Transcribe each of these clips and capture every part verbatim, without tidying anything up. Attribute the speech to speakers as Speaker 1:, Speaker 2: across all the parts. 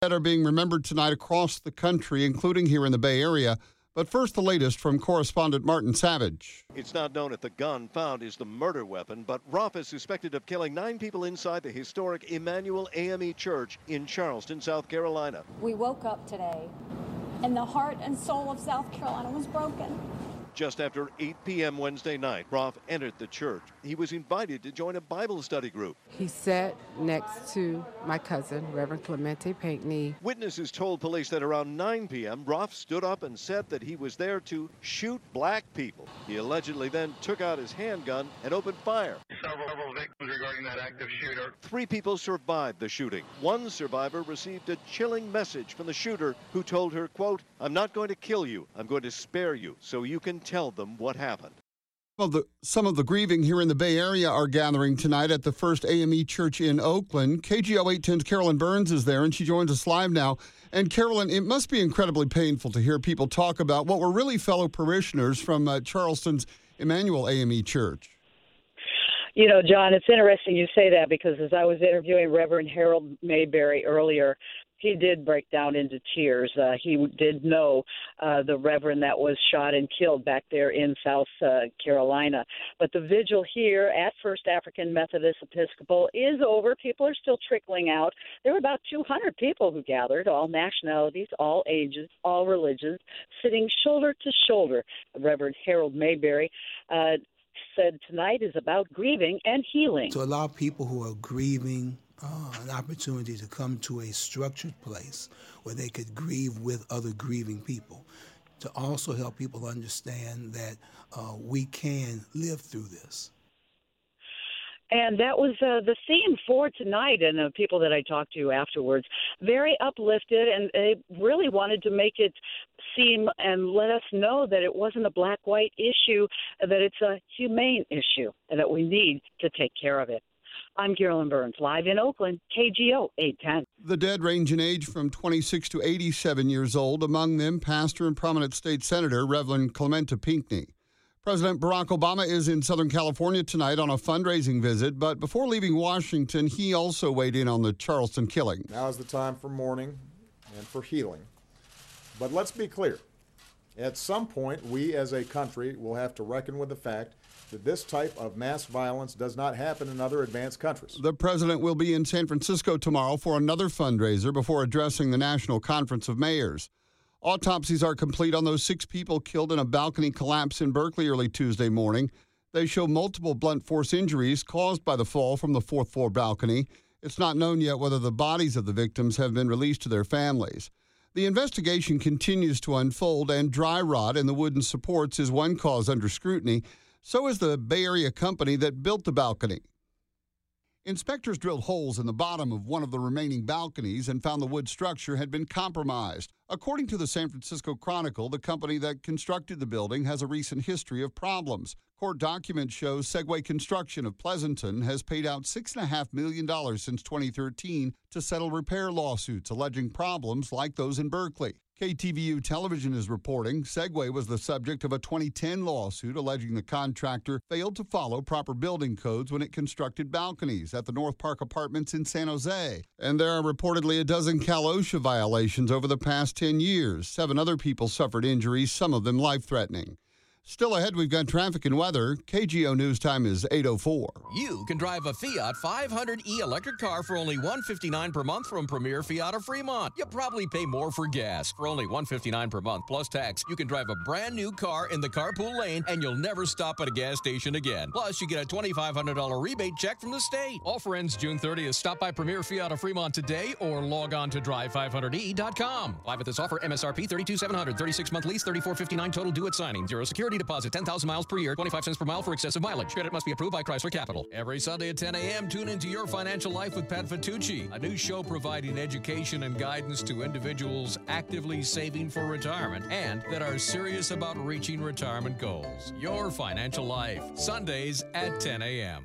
Speaker 1: That are being remembered tonight across the country, including here in the Bay Area. But first, the latest from correspondent Martin Savage.
Speaker 2: It's not known if the gun found is the murder weapon, but Ruff is suspected of killing nine people inside the historic Emmanuel A M E Church in Charleston, South Carolina.
Speaker 3: We woke up today, and the heart and soul of South Carolina was broken.
Speaker 2: Just after eight p.m. Wednesday night, Ruff entered the church. He was invited to join a Bible study group.
Speaker 4: He sat next to my cousin, Reverend Clemente Pinckney.
Speaker 2: Witnesses told police that around nine p.m., Ruff stood up and said that he was there to shoot black people. He allegedly then took out his handgun and opened fire.
Speaker 5: Several victims regarding that active shooter.
Speaker 2: Three people survived the shooting. One survivor received a chilling message from the shooter who told her, quote, "I'm not going to kill you. I'm going to spare you so you can tell them what happened."
Speaker 1: Well, the, some of the grieving here in the Bay Area are gathering tonight at the First A M E Church in Oakland. K G O eight ten's Carolyn Burns is there, and she joins us live now. And Carolyn, it must be incredibly painful to hear people talk about what were really fellow parishioners from uh, Charleston's Emmanuel A M E Church.
Speaker 6: You know, John, it's interesting you say that because as I was interviewing Reverend Harold Mayberry earlier, he did break down into tears. Uh, he did know uh, the Reverend that was shot and killed back there in South uh, Carolina. But the vigil here at First African Methodist Episcopal is over. People are still trickling out. There were about two hundred people who gathered, all nationalities, all ages, all religions, sitting shoulder to shoulder. Reverend Harold Mayberry uh, said tonight is about grieving and healing.
Speaker 7: To allow people who are grieving uh, an opportunity to come to a structured place where they could grieve with other grieving people. To also help people understand that uh, we can live through this.
Speaker 6: And that was uh, the theme for tonight, and the people that I talked to afterwards, very uplifted, and they really wanted to make it seem and let us know that it wasn't a black-white issue, that it's a humane issue, and that we need to take care of it. I'm Carolyn Burns, live in Oakland, K G O eight ten.
Speaker 1: The dead range in age from twenty-six to eighty-seven years old, among them pastor and prominent state senator Reverend Clemente Pinckney. President Barack Obama is in Southern California tonight on a fundraising visit, but before leaving Washington, he also weighed in on the Charleston killing.
Speaker 8: Now is the time for mourning and for healing. But let's be clear. At some point, we as a country will have to reckon with the fact that this type of mass violence does not happen in other advanced countries.
Speaker 1: The president will be in San Francisco tomorrow for another fundraiser before addressing the National Conference of Mayors. Autopsies are complete on those six people killed in a balcony collapse in Berkeley early Tuesday morning. They show multiple blunt force injuries caused by the fall from the fourth floor balcony. It's not known yet whether the bodies of the victims have been released to their families. The investigation continues to unfold, and dry rot in the wooden supports is one cause under scrutiny. So is the Bay Area company that built the balcony. Inspectors drilled holes in the bottom of one of the remaining balconies and found the wood structure had been compromised. According to the San Francisco Chronicle, the company that constructed the building has a recent history of problems. Court documents show Segway Construction of Pleasanton has paid out six point five million dollars since twenty thirteen to settle repair lawsuits alleging problems like those in Berkeley. K T V U Television is reporting Segway was the subject of a twenty ten lawsuit alleging the contractor failed to follow proper building codes when it constructed balconies at the North Park Apartments in San Jose. And there are reportedly a dozen Cal OSHA violations over the past ten years. Seven other people suffered injuries, some of them life-threatening. Still ahead, we've got traffic and weather. K G O News Time is eight oh four.
Speaker 9: You can drive a Fiat five hundred E electric car for only one hundred fifty-nine dollars per month from Premier Fiat of Fremont. You probably pay more for gas. For only one hundred fifty-nine dollars per month plus tax, you can drive a brand new car in the carpool lane and you'll never stop at a gas station again. Plus, you get a twenty-five hundred dollars rebate check from the state. Offer ends June thirtieth. Stop by Premier Fiat of Fremont today or log on to drive five hundred e dot com. Live at this offer, M S R P thirty-two thousand seven hundred dollars, thirty-six month lease, thirty-four fifty-nine total due at signing. Zero security deposit, ten thousand miles per year, twenty-five cents per mile for excessive mileage. Credit must be approved by Chrysler Capital. Every Sunday at ten a.m., tune into Your Financial Life with Pat Fatucci, a new show providing education and guidance to individuals actively saving for retirement and that are serious about reaching retirement goals. Your Financial Life, Sundays at ten a.m.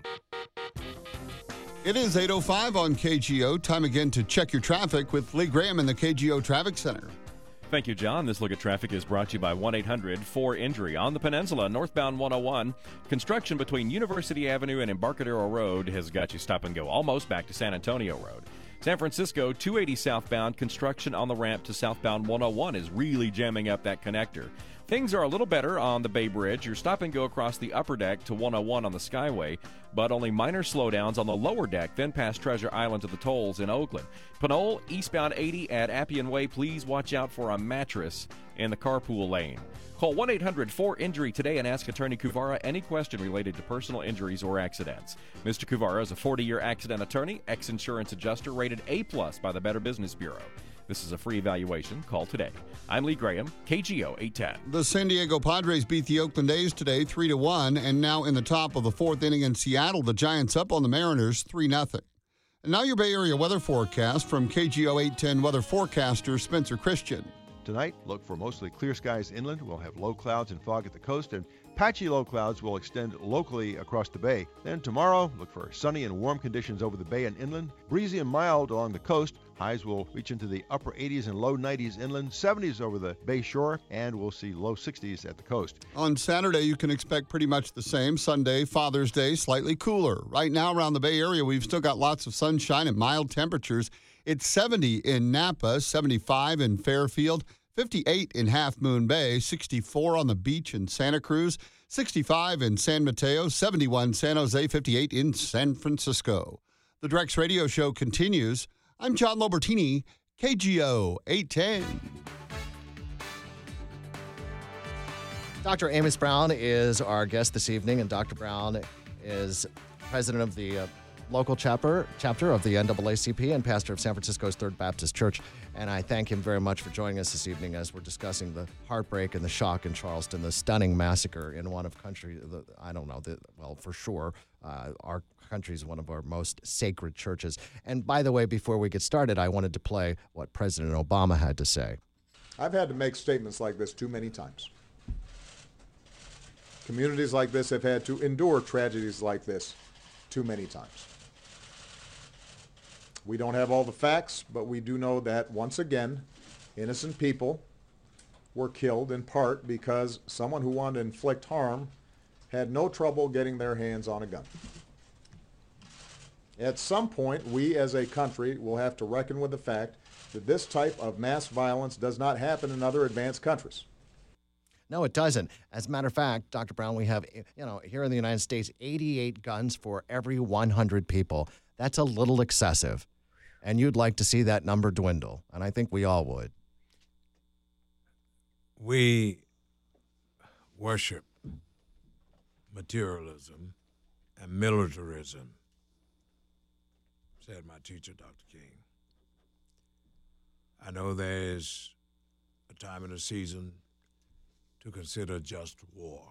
Speaker 1: It is eight oh five on K G O. Time again to check your traffic with Lee Graham in the K G O Traffic Center.
Speaker 10: Thank you, John. This look at traffic is brought to you by one eight hundred four injury. On the peninsula, northbound one oh one, construction between University Avenue and Embarcadero Road has got you stop and go almost back to San Antonio Road. San Francisco, two eighty southbound, construction on the ramp to southbound one oh one is really jamming up that connector. Things are a little better on the Bay Bridge. You're stop and go across the upper deck to one oh one on the Skyway, but only minor slowdowns on the lower deck, then past Treasure Island to the tolls in Oakland. Pinole, eastbound eighty at Appian Way. Please watch out for a mattress in the carpool lane. Call one eight hundred four injury today and ask Attorney Kuvara any question related to personal injuries or accidents. Mister Kuvara is a forty-year accident attorney, ex-insurance adjuster, rated A plus by the Better Business Bureau. This is a free evaluation. Call today. I'm Lee Graham, K G O eight ten.
Speaker 1: The San Diego Padres beat the Oakland A's today three to one, and now in the top of the fourth inning in Seattle, the Giants up on the Mariners three nothing. And now your Bay Area weather forecast from K G O eight ten weather forecaster Spencer Christian.
Speaker 11: Tonight, look for mostly clear skies inland. We'll have low clouds and fog at the coast, and patchy low clouds will extend locally across the bay. Then tomorrow, look for sunny and warm conditions over the bay and inland. Breezy and mild along the coast. Highs will reach into the upper eighties and low nineties inland, seventies over the bay shore, and we'll see low sixties at the coast.
Speaker 1: On Saturday, you can expect pretty much the same. Sunday, Father's Day, slightly cooler. Right now around the Bay Area, we've still got lots of sunshine and mild temperatures. It's seventy in Napa, seventy-five in Fairfield, fifty-eight in Half Moon Bay, sixty-four on the beach in Santa Cruz, sixty-five in San Mateo, seventy-one San Jose, fifty-eight in San Francisco. The Drex Radio Show continues. I'm John Lobertini, K G O eight ten.
Speaker 12: Doctor Amos Brown is our guest this evening, and Doctor Brown is president of the uh, local chapter chapter of the N double A C P and pastor of San Francisco's Third Baptist Church. And I thank him very much for joining us this evening as we're discussing the heartbreak and the shock in Charleston, the stunning massacre in one of country, the, I don't know, the, well, for sure, uh, our country is one of our most sacred churches. And by the way, before we get started, I wanted to play what President Obama had to say.
Speaker 8: I've had to make statements like this too many times. Communities like this have had to endure tragedies like this too many times. We don't have all the facts, but we do know that, once again, innocent people were killed in part because someone who wanted to inflict harm had no trouble getting their hands on a gun. At some point, we as a country will have to reckon with the fact that this type of mass violence does not happen in other advanced countries.
Speaker 12: No, it doesn't. As a matter of fact, Doctor Brown, we have, you know, here in the United States, eighty-eight guns for every one hundred people. That's a little excessive. And you'd like to see that number dwindle, and I think we all would.
Speaker 13: We worship materialism and militarism, said my teacher, Doctor King. I know there is a time in the season to consider just war.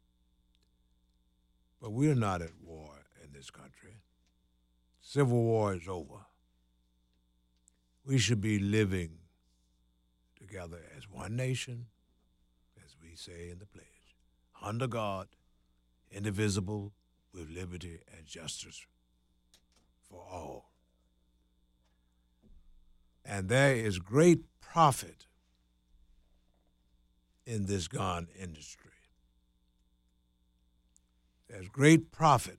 Speaker 13: But we're not at war in this country. Civil war is over. We should be living together as one nation, as we say in the pledge, under God, indivisible, with liberty and justice for all. And there is great profit in this gun industry. There's great profit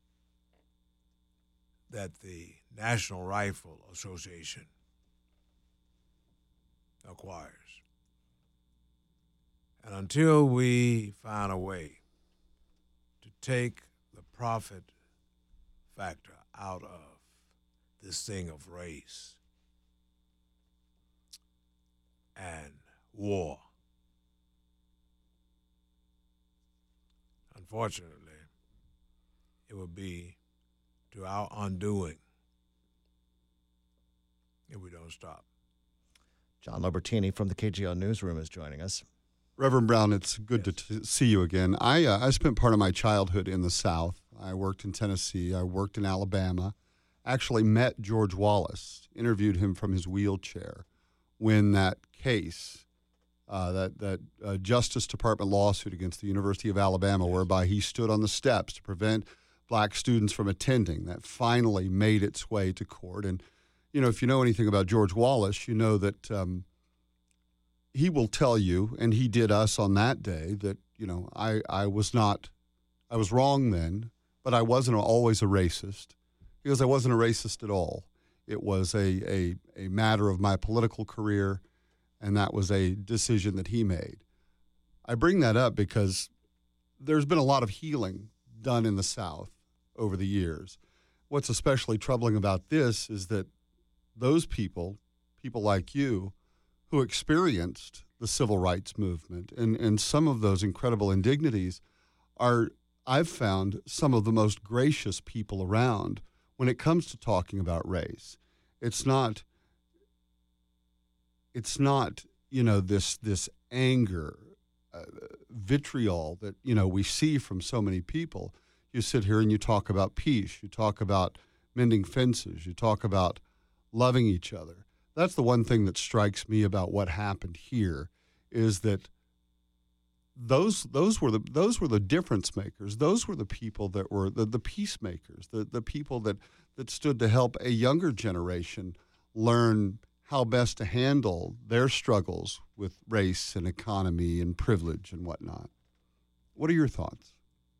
Speaker 13: that the National Rifle Association acquires. And until we find a way to take the profit factor out of this thing of race and war, unfortunately, it would be to our undoing if we don't stop.
Speaker 12: John Lobertini from the K G O Newsroom is joining us.
Speaker 1: Reverend Brown, it's good yes. to t- see you again. I uh, I spent part of my childhood in the South. I worked in Tennessee. I worked in Alabama. Actually met George Wallace, interviewed him from his wheelchair when that case, uh, that, that uh, Justice Department lawsuit against the University of Alabama, yes. whereby he stood on the steps to prevent black students from attending, that finally made its way to court. And, you know, if you know anything about George Wallace, you know that um, he will tell you, and he did us on that day, that, you know, I, I was not, I was wrong then, but I wasn't always a racist, because I wasn't a racist at all. It was a, a, a matter of my political career, and that was a decision that he made. I bring that up because there's been a lot of healing done in the South over the years. What's especially troubling about this is that those people, people like you, who experienced the civil rights movement and, and some of those incredible indignities are, I've found, some of the most gracious people around when it comes to talking about race. It's not, it's not, you know, this, this anger, uh, vitriol that, you know, we see from so many people. You sit here and you talk about peace, you talk about mending fences, you talk about loving each other. That's the one thing that strikes me about what happened here, is that those those were the those were the difference makers. Those were the people that were the, the peacemakers, the, the people that, that stood to help a younger generation learn how best to handle their struggles with race and economy and privilege and whatnot. What are your thoughts?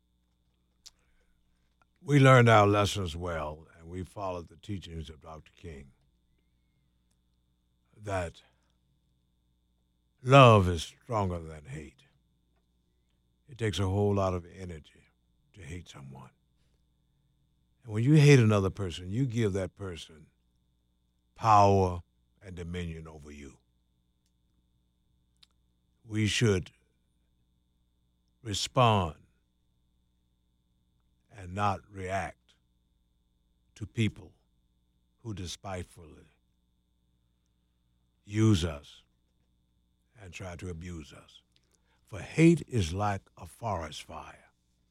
Speaker 13: We learned our lessons well, and we followed the teachings of Doctor King, that love is stronger than hate. It takes a whole lot of energy to hate someone. And when you hate another person, you give that person power and dominion over you. We should respond and not react to people who despitefully use us and try to abuse us. For hate is like a forest fire.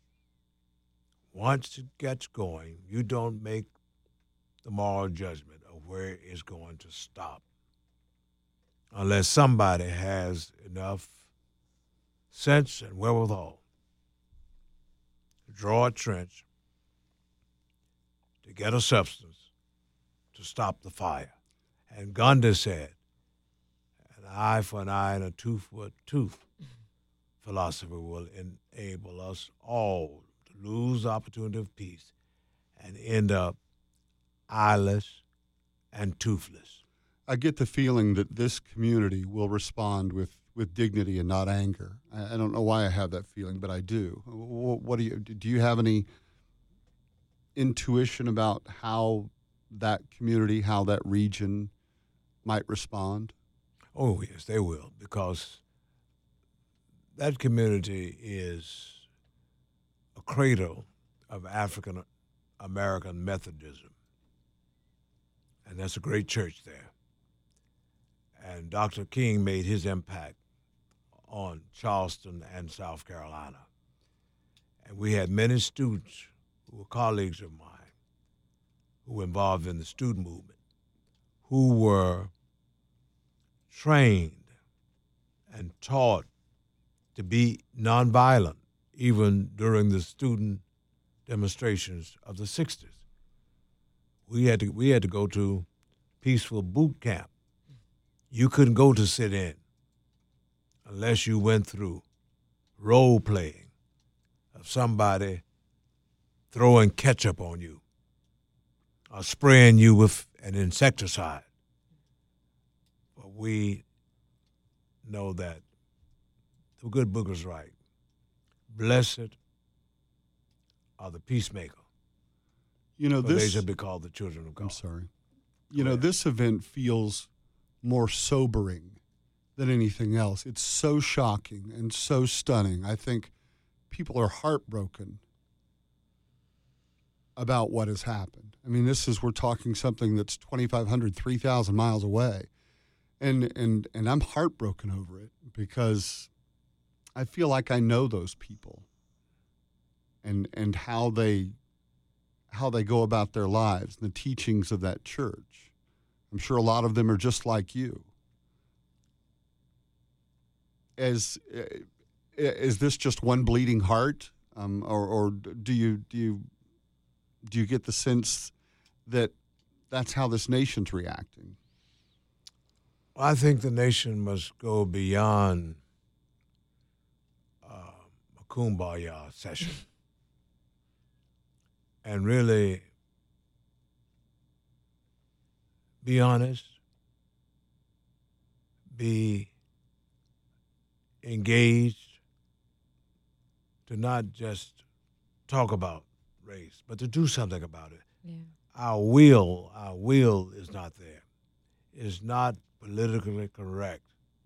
Speaker 13: Once it gets going, you don't make the moral judgment of where it's going to stop unless somebody has enough sense and wherewithal to draw a trench, to get a substance, to stop the fire. And Gandhi said, an eye for an eye and a tooth for a tooth philosophy will enable us all to lose the opportunity of peace and end up eyeless and toothless.
Speaker 1: I get the feeling that this community will respond with, with dignity and not anger. I, I don't know why I have that feeling, but I do. What, what do you do? You have any intuition about how that community, how that region might respond?
Speaker 13: Oh, yes, they will, because that community is a cradle of African American Methodism. And that's a great church there. And Doctor King made his impact on Charleston and South Carolina. And we had many students who were colleagues of mine who were involved in the student movement, who were trained and taught to be nonviolent, even during the student demonstrations of the sixties. We had to we had to go to peaceful boot camp. You couldn't go to sit-in unless you went through role playing of somebody throwing ketchup on you or spraying you with an insecticide. But we know that the good book is right. Blessed are the peacemaker.
Speaker 1: You know,
Speaker 13: for
Speaker 1: this,
Speaker 13: they shall be called the children of God.
Speaker 1: I'm sorry. You know, this event feels more sobering than anything else. It's so shocking and so stunning. I think people are heartbroken about what has happened. I mean, this is, we're talking something that's twenty-five hundred, three thousand miles away. And, and, and I'm heartbroken over it because I feel like I know those people and, and how they, how they go about their lives, and the teachings of that church. I'm sure a lot of them are just like you. As, is this just one bleeding heart, um, or, or do you do you do you get the sense that that's how this nation's reacting?
Speaker 13: I think the nation must go beyond uh, a kumbaya session and really be honest, be engaged, to not just talk about race, but to do something about it.
Speaker 14: Yeah.
Speaker 13: Our will, our will is not there. It's not politically correct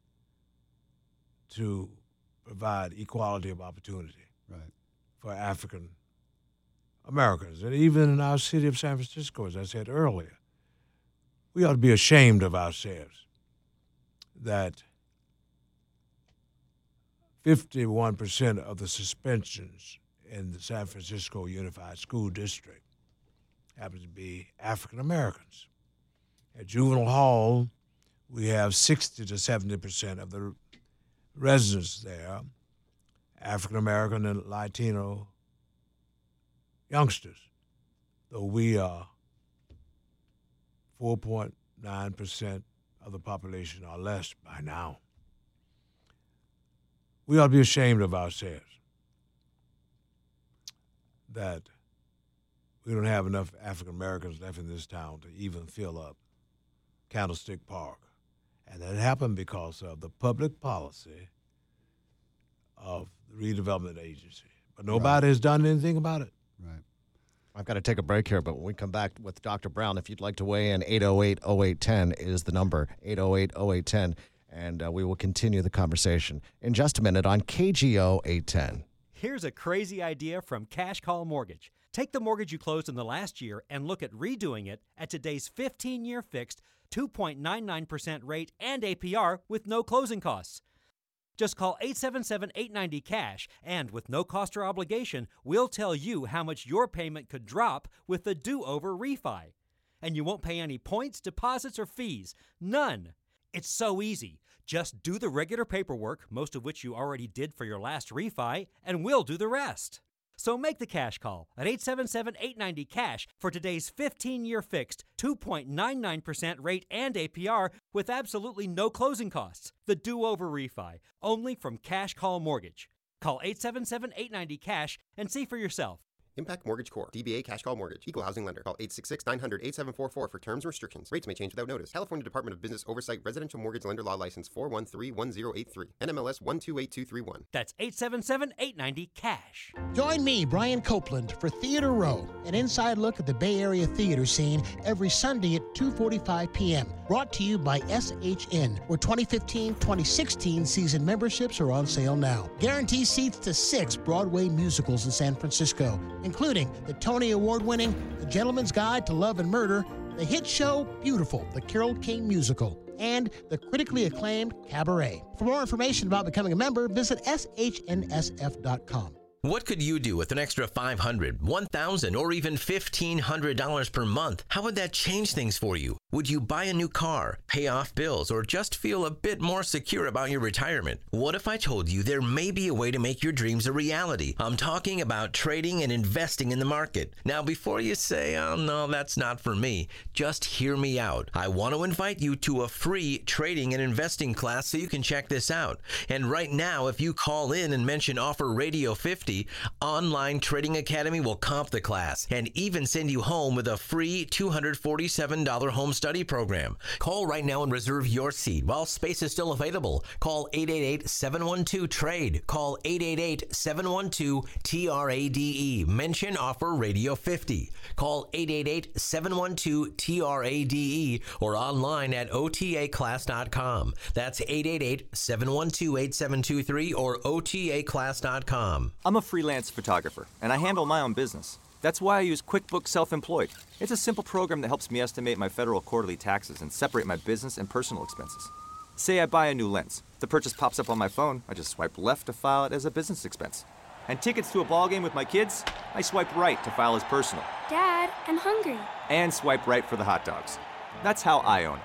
Speaker 13: to provide equality of opportunity
Speaker 1: right.
Speaker 13: for African Americans. And even in our city of San Francisco, as I said earlier, we ought to be ashamed of ourselves that fifty-one percent of the suspensions in the San Francisco Unified School District happen to be African Americans. At Juvenile Hall, we have sixty to seventy percent of the residents there, African American and Latino youngsters, though we are four point nine percent of the population or less by now. We ought to be ashamed of ourselves that we don't have enough African Americans left in this town to even fill up Candlestick Park. And that happened because of the public policy of the redevelopment agency. But nobody right. has done anything about it.
Speaker 1: Right.
Speaker 12: I've got to take a break here, but when we come back with Doctor Brown, if you'd like to weigh in, eight oh eight, oh eight one oh is the number, eight oh eight, oh eight one oh, and uh, we will continue the conversation in just a minute on K G O eight ten.
Speaker 15: Here's a crazy idea from Cash Call Mortgage. Take the mortgage you closed in the last year and look at redoing it at today's fifteen-year fixed two point nine nine percent rate and A P R with no closing costs. Just call eight seven seven, eight nine zero, CASH, and with no cost or obligation, we'll tell you how much your payment could drop with the do-over refi. And you won't pay any points, deposits, or fees. None. It's so easy. Just do the regular paperwork, most of which you already did for your last refi, and we'll do the rest. So make the cash call at eight seven seven, eight nine zero, CASH for today's fifteen-year fixed two point nine nine percent rate and A P R with absolutely no closing costs. The do-over refi, only from Cash Call Mortgage. Call eight seven seven, eight nine zero, CASH and see for yourself.
Speaker 16: Impact Mortgage Corp. D B A Cash Call Mortgage. Equal housing lender. Call eight six six, nine hundred, eight seven four four for terms and restrictions. Rates may change without notice. California Department of Business Oversight Residential Mortgage Lender Law License four one three, one zero eight three. N M L S one two eight two three one.
Speaker 15: That's eight seven seven, eight nine zero, CASH.
Speaker 17: Join me, Brian Copeland, for Theater Row, an inside look at the Bay Area theater scene every Sunday at two forty-five p.m. Brought to you by S H N, where twenty fifteen twenty sixteen season memberships are on sale now. Guarantee seats to six Broadway musicals in San Francisco, including the Tony Award-winning The Gentleman's Guide to Love and Murder, the hit show Beautiful, the Carole King musical, and the critically acclaimed Cabaret. For more information about becoming a member, visit S H N S F dot com.
Speaker 18: What could you do with an extra five hundred dollars, one thousand dollars, or even fifteen hundred dollars per month? How would that change things for you? Would you buy a new car, pay off bills, or just feel a bit more secure about your retirement? What if I told you there may be a way to make your dreams a reality? I'm talking about trading and investing in the market. Now, before you say, oh, no, that's not for me, just hear me out. I want to invite you to a free trading and investing class so you can check this out. And right now, if you call in and mention Offer Radio fifty, Online Trading Academy will comp the class and even send you home with a free two hundred forty-seven dollars home study program. Call right now and reserve your seat while space is still available. Call eight eight eight, seven one two, TRADE. Call eight eight eight, seven one two, T R A D E. Mention Offer Radio fifty. Call eight eight eight, seven one two, T R A D E or online at O T A class dot com. That's eight eight eight, seven one two, eight seven two three or O T A class dot com.
Speaker 19: I'm a freelance photographer, and I handle my own business. That's why I use QuickBooks Self-Employed. It's a simple program that helps me estimate my federal quarterly taxes and separate my business and personal expenses. Say I buy a new lens. The purchase pops up on my phone. I just swipe left to file it as a business expense. And tickets to a ball game with my kids, I swipe right to file as personal.
Speaker 20: Dad, I'm hungry.
Speaker 19: And swipe right for the hot dogs. That's how I own it.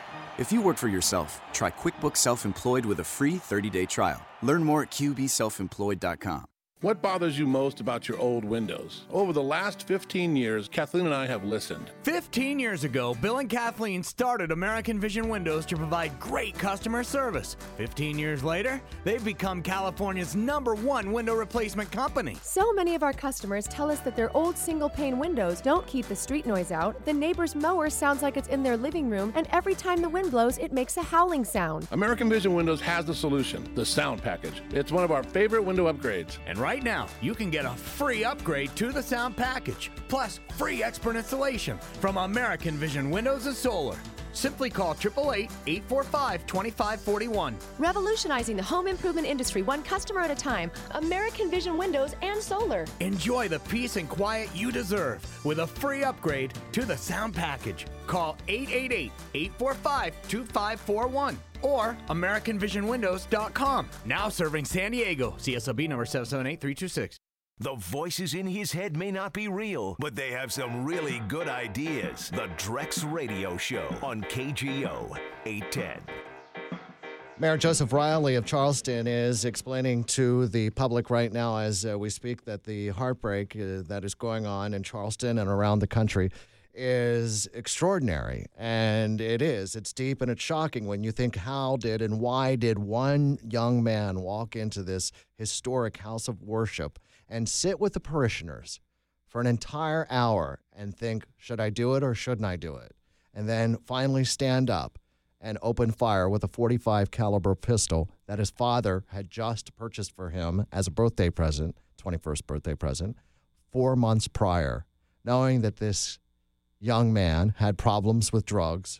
Speaker 21: If you work for yourself, try QuickBooks Self-Employed with a free thirty-day trial. Learn more at Q B self employed dot com.
Speaker 14: What bothers you most about your old windows? Over the last fifteen years, Kathleen and I have listened.
Speaker 20: fifteen years ago, Bill and Kathleen started American Vision Windows to provide great customer service. fifteen years later, they've become California's number one window replacement company.
Speaker 22: So many of our customers tell us that their old single-pane windows don't keep the street noise out, the neighbor's mower sounds like it's in their living room, and every time the wind blows, it makes a howling sound.
Speaker 14: American Vision Windows has the solution, the Sound Package. It's one of our favorite window upgrades.
Speaker 20: And right now, you can get a free upgrade to the Sound Package, plus free expert installation from American Vision Windows and Solar. Simply call eight eight eight, eight four five, two five four one.
Speaker 22: Revolutionizing the home improvement industry one customer at a time. American Vision Windows and Solar.
Speaker 20: Enjoy the peace and quiet you deserve with a free upgrade to the Sound Package. Call eight eight eight, eight four five, two five four one or American Vision Windows dot com. Now serving San Diego. C S L B number seven seven eight three two six.
Speaker 23: The voices in his head may not be real, but they have some really good ideas. The Drex Radio Show on K G O eight ten.
Speaker 12: Mayor Joseph Riley of Charleston is explaining to the public right now as uh, we speak that the heartbreak uh, that is going on in Charleston and around the country is extraordinary. And it is. It's deep and it's shocking when you think how did and why did one young man walk into this historic house of worship and sit with the parishioners for an entire hour and think, should I do it or shouldn't I do it? And then finally stand up and open fire with a forty-five caliber pistol that his father had just purchased for him as a birthday present, twenty-first birthday present, four months prior, knowing that this young man had problems with drugs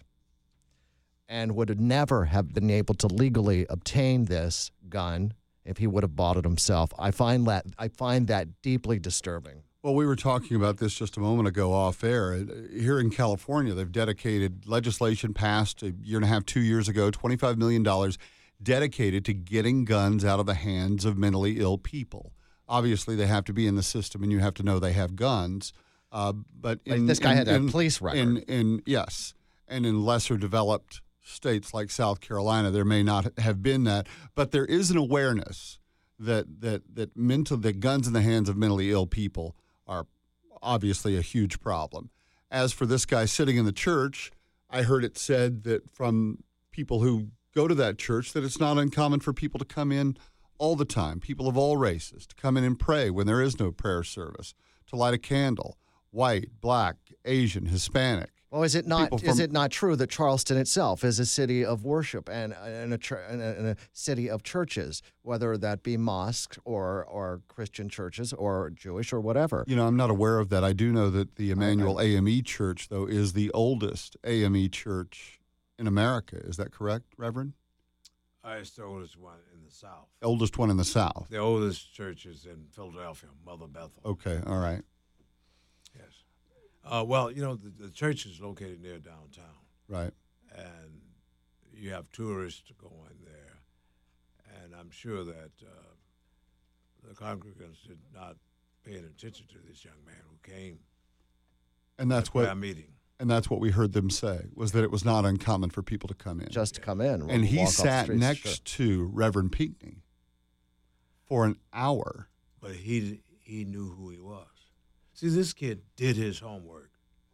Speaker 12: and would never have been able to legally obtain this gun if he would have bought it himself. I find that I find that deeply disturbing.
Speaker 1: Well, we were talking about this just a moment ago off air. Here in California, they've dedicated legislation passed a year and a half, two years ago, twenty-five million dollars dedicated to getting guns out of the hands of mentally ill people. Obviously, they have to be in the system, and you have to know they have guns. Uh, but in,
Speaker 12: like this guy
Speaker 1: in,
Speaker 12: had a
Speaker 1: in,
Speaker 12: police record.
Speaker 1: In, in, yes, and in lesser developed states like South Carolina, there may not have been that, but there is an awareness that that that mental that guns in the hands of mentally ill people are obviously a huge problem. As for this guy sitting in the church, I heard it said that from people who go to that church that it's not uncommon for people to come in all the time, people of all races, to come in and pray when there is no prayer service, to light a candle, white, black, Asian, Hispanic.
Speaker 12: Well, is it not
Speaker 1: People
Speaker 12: is
Speaker 1: from-
Speaker 12: it not true that Charleston itself is a city of worship and, and, a, chur- and, a, and a city of churches, whether that be mosques or, or Christian churches or Jewish or whatever?
Speaker 1: You know, I'm not aware of that. I do know that the Emmanuel A M E Church, though, is the oldest A M E church in America. Is that correct, Reverend?
Speaker 13: Uh, it's the oldest one in the South.
Speaker 1: Oldest one in the South.
Speaker 13: The oldest church is in Philadelphia, Mother Bethel.
Speaker 1: Okay, all right.
Speaker 13: Yes. Uh, well, you know, the, the church is located near downtown.
Speaker 1: Right.
Speaker 13: And you have tourists going there. And I'm sure that uh, the congregants did not pay any attention to this young man who came
Speaker 1: And that's
Speaker 13: to a prayer
Speaker 1: what
Speaker 13: meeting.
Speaker 1: And that's what we heard them say, was that it was not uncommon for people to come in.
Speaker 12: Just to come in.
Speaker 1: And he
Speaker 12: walk off the
Speaker 1: sat
Speaker 12: streets,
Speaker 1: next
Speaker 12: sure.
Speaker 1: to Reverend Pinckney for an hour.
Speaker 13: But he he knew who he was. See, this kid did his homework.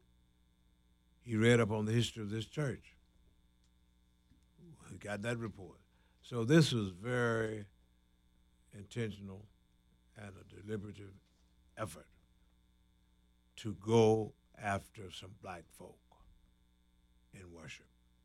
Speaker 13: He read up on the history of this church. He got that report. So this was very intentional and a deliberative effort to go after some black folk in worship.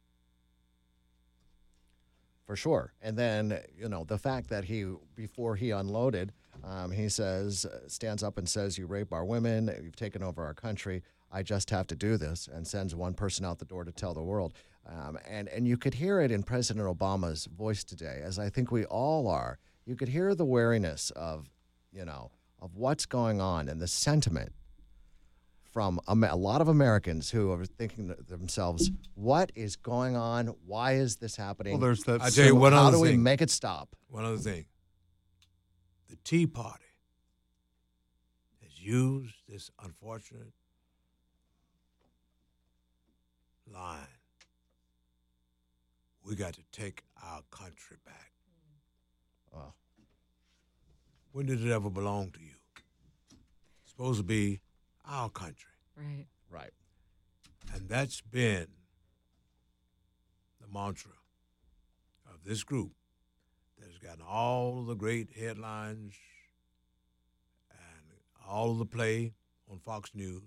Speaker 12: For sure. And then, you know, the fact that he, before he unloaded, um, he says, uh, stands up and says, you rape our women, you've taken over our country, I just have to do this, and sends one person out the door to tell the world. Um, and, and you could hear it in President Obama's voice today, as I think we all are. You could hear the wariness of, you know, of what's going on and the sentiment from a, a lot of Americans who are thinking to themselves, what is going on? Why is this happening?
Speaker 1: Well, there's that.
Speaker 13: I tell you one
Speaker 12: How
Speaker 13: other
Speaker 12: do we
Speaker 13: thing.
Speaker 12: make it stop?
Speaker 13: One other thing. The Tea Party has used this unfortunate line. We got to take our country back.
Speaker 12: Oh.
Speaker 13: when did it ever belong to you? It's supposed to be our country.
Speaker 3: Right.
Speaker 12: Right.
Speaker 13: And that's been the mantra of this group that has gotten all the great headlines and all of the play on Fox News.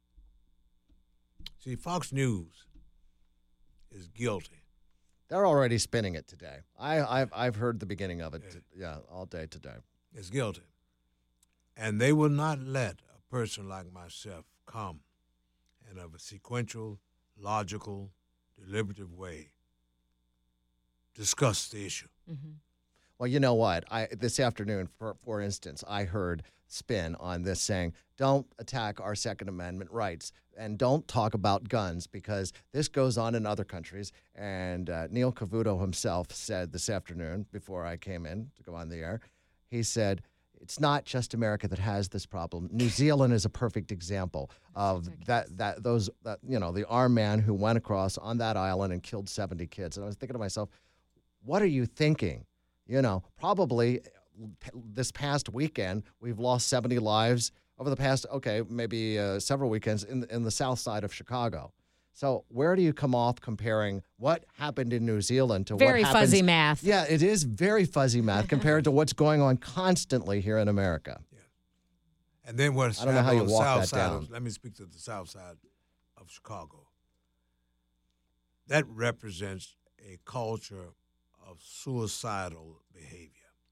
Speaker 13: See, Fox News is guilty.
Speaker 12: They're already spinning it today. I, I've I've heard the beginning of it.
Speaker 13: Yeah.
Speaker 12: t- yeah, all day today.
Speaker 13: Is guilty. And they will not let a person like myself come in of a sequential, logical, deliberative way discuss the issue.
Speaker 3: Mm-hmm.
Speaker 12: Well, you know what? I this afternoon, for for instance, I heard spin on this saying, "Don't attack our Second Amendment rights and don't talk about guns because this goes on in other countries." And uh, Neil Cavuto himself said this afternoon before I came in to go on the air, he said, "It's not just America that has this problem. New Zealand is a perfect example of that. That those that you know the armed man who went across on that island and killed seventy kids." And I was thinking to myself, what are you thinking? You know, probably this past weekend, we've lost seventy lives over the past, okay, maybe uh, several weekends in, in the south side of Chicago. So where do you come off comparing what happened in New Zealand to
Speaker 3: Very
Speaker 12: what happens?
Speaker 3: fuzzy math.
Speaker 12: Yeah, it is very fuzzy math compared to what's going on constantly here in America.
Speaker 13: And then what's
Speaker 12: I don't know how you
Speaker 13: happening on the
Speaker 12: walk
Speaker 13: south
Speaker 12: that
Speaker 13: side
Speaker 12: down.
Speaker 13: of, let me speak to the south side of Chicago. That represents a culture of suicidal behavior.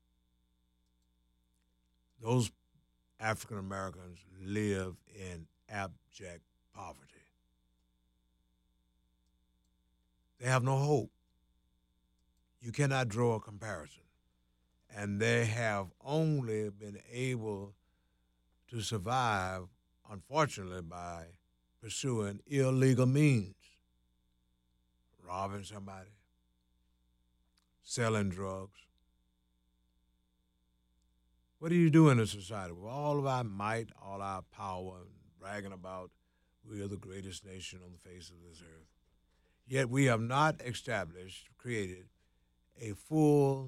Speaker 13: Those African Americans live in abject poverty. They have no hope. You cannot draw a comparison. And they have only been able to survive, unfortunately, by pursuing illegal means. Robbing somebody, selling drugs. What do you do in a society with all of our might, all our power, and bragging about we are the greatest nation on the face of this earth? Yet we have not established, created a full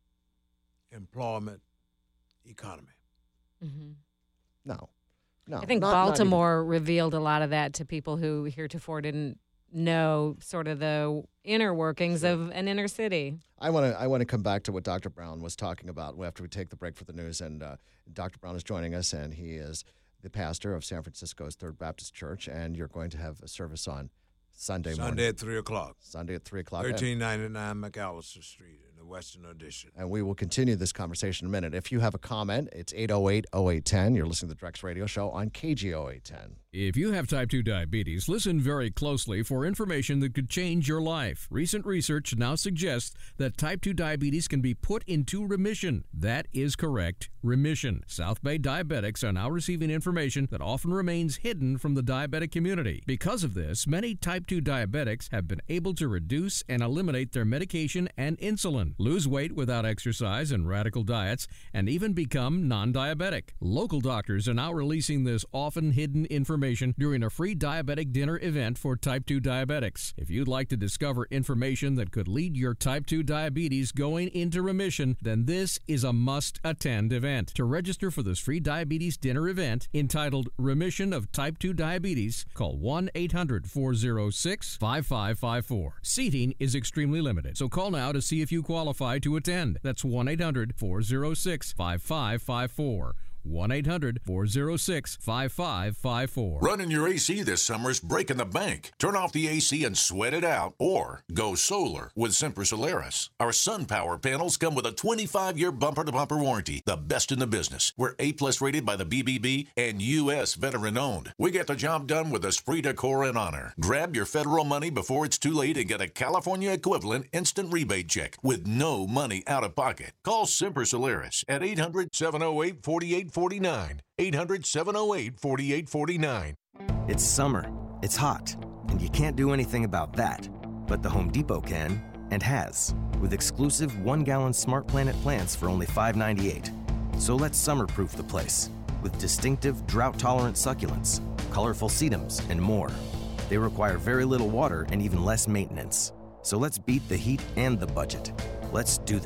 Speaker 13: employment economy.
Speaker 3: Mm-hmm.
Speaker 12: No, no.
Speaker 3: I think
Speaker 12: not- not even-
Speaker 3: Baltimore revealed a lot of that to people who heretofore didn't know sort of the inner workings of an inner city.
Speaker 12: I want to I want to come back to what Doctor Brown was talking about after we take the break for the news. And uh, Doctor Brown is joining us, and he is the pastor of San Francisco's Third Baptist Church. And you're going to have a service on Sunday morning.
Speaker 13: Sunday at three o'clock.
Speaker 12: Sunday at three o'clock.
Speaker 13: thirteen ninety-nine McAllister Street in the Western Addition.
Speaker 12: And we will continue this conversation in a minute. If you have a comment, it's eight oh eight, oh eight one oh. You're listening to the Drex Radio Show on K G O eight ten.
Speaker 4: If you have type two diabetes, listen very closely for information that could change your life. Recent research now suggests that type two diabetes can be put into remission. That is correct, remission. South Bay diabetics are now receiving information that often remains hidden from the diabetic community. Because of this, many type two diabetics have been able to reduce and eliminate their medication and insulin, lose weight without exercise and radical diets, and even become non-diabetic. Local doctors are now releasing this often hidden information during a free diabetic dinner event for type two diabetics. If you'd like to discover information that could lead your type two diabetes going into remission, then this is a must-attend event. To register for this free diabetes dinner event entitled Remission of Type two Diabetes, call one eight hundred, four oh six, five five five four. Seating is extremely limited, so call now to see if you qualify to attend. That's one eight hundred, four oh six, five five five four. one eight hundred, four oh six, five five five four.
Speaker 5: Running your A C this summer is breaking the bank. Turn off the A C and sweat it out, or go solar with Semper Solaris. Our sun power panels come with a twenty-five year bumper-to-bumper warranty, the best in the business. We're A-plus rated by the B B B and U S veteran-owned. We get the job done with esprit de corps and honor. Grab your federal money before it's too late and get a California equivalent instant rebate check with no money out of pocket. Call Semper Solaris at eight hundred, seven oh eight, four eight four nine. eight hundred, seven oh eight, four eight four nine.
Speaker 21: It's summer, it's hot, and you can't do anything about that. But the Home Depot can, and has, with exclusive one-gallon Smart Planet plants for only five ninety-eight. So let's summer-proof the place with distinctive drought-tolerant succulents, colorful sedums, and more. They require very little water and even less maintenance. So let's beat the heat and the budget. Let's do this.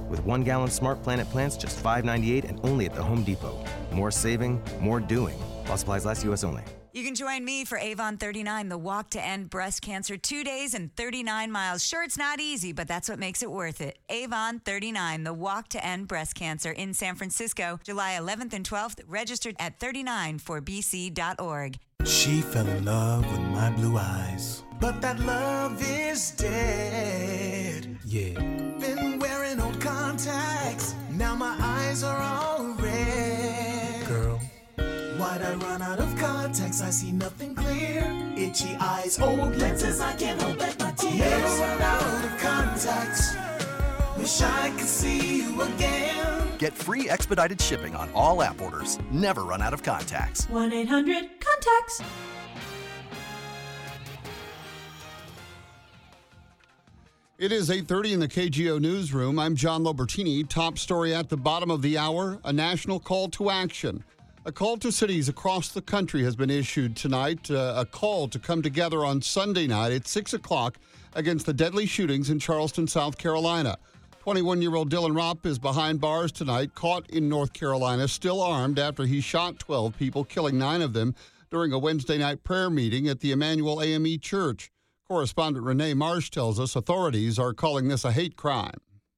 Speaker 21: With one gallon Smart Planet plants, just five ninety-eight and only at the Home Depot. More saving, more doing. While supplies last, U S only.
Speaker 2: You can join me for Avon thirty-nine, the walk to end breast cancer, two days and thirty-nine miles. Sure, it's not easy, but that's what makes it worth it. Avon thirty-nine, the walk to end breast cancer in San Francisco, July eleventh and twelfth. Registered at thirty-nine four b c dot org.
Speaker 6: She fell in love with my blue eyes, but that love is dead. Yeah. Been wearing old contacts, now my eyes are all red. Girl, why'd I run out of contacts? I see nothing clear. Itchy eyes, old lenses, I can't hold back my tears. Never run out of contacts. Wish I could see you again.
Speaker 7: Get free expedited shipping on all app orders. Never run out of contacts.
Speaker 24: one eight hundred contacts.
Speaker 1: It is eight thirty in the K G O newsroom. I'm John Lobertini. Top story at the bottom of the hour, a national call to action. A call to cities across the country has been issued tonight, uh, a call to come together on Sunday night at six o'clock against the deadly shootings in Charleston, South Carolina. twenty-one-year-old Dylan Ropp is behind bars tonight, caught in North Carolina, still armed after he shot twelve people, killing nine of them during a Wednesday night prayer meeting at the Emmanuel A M E Church. Correspondent Renee Marsh tells us authorities are calling this a hate crime.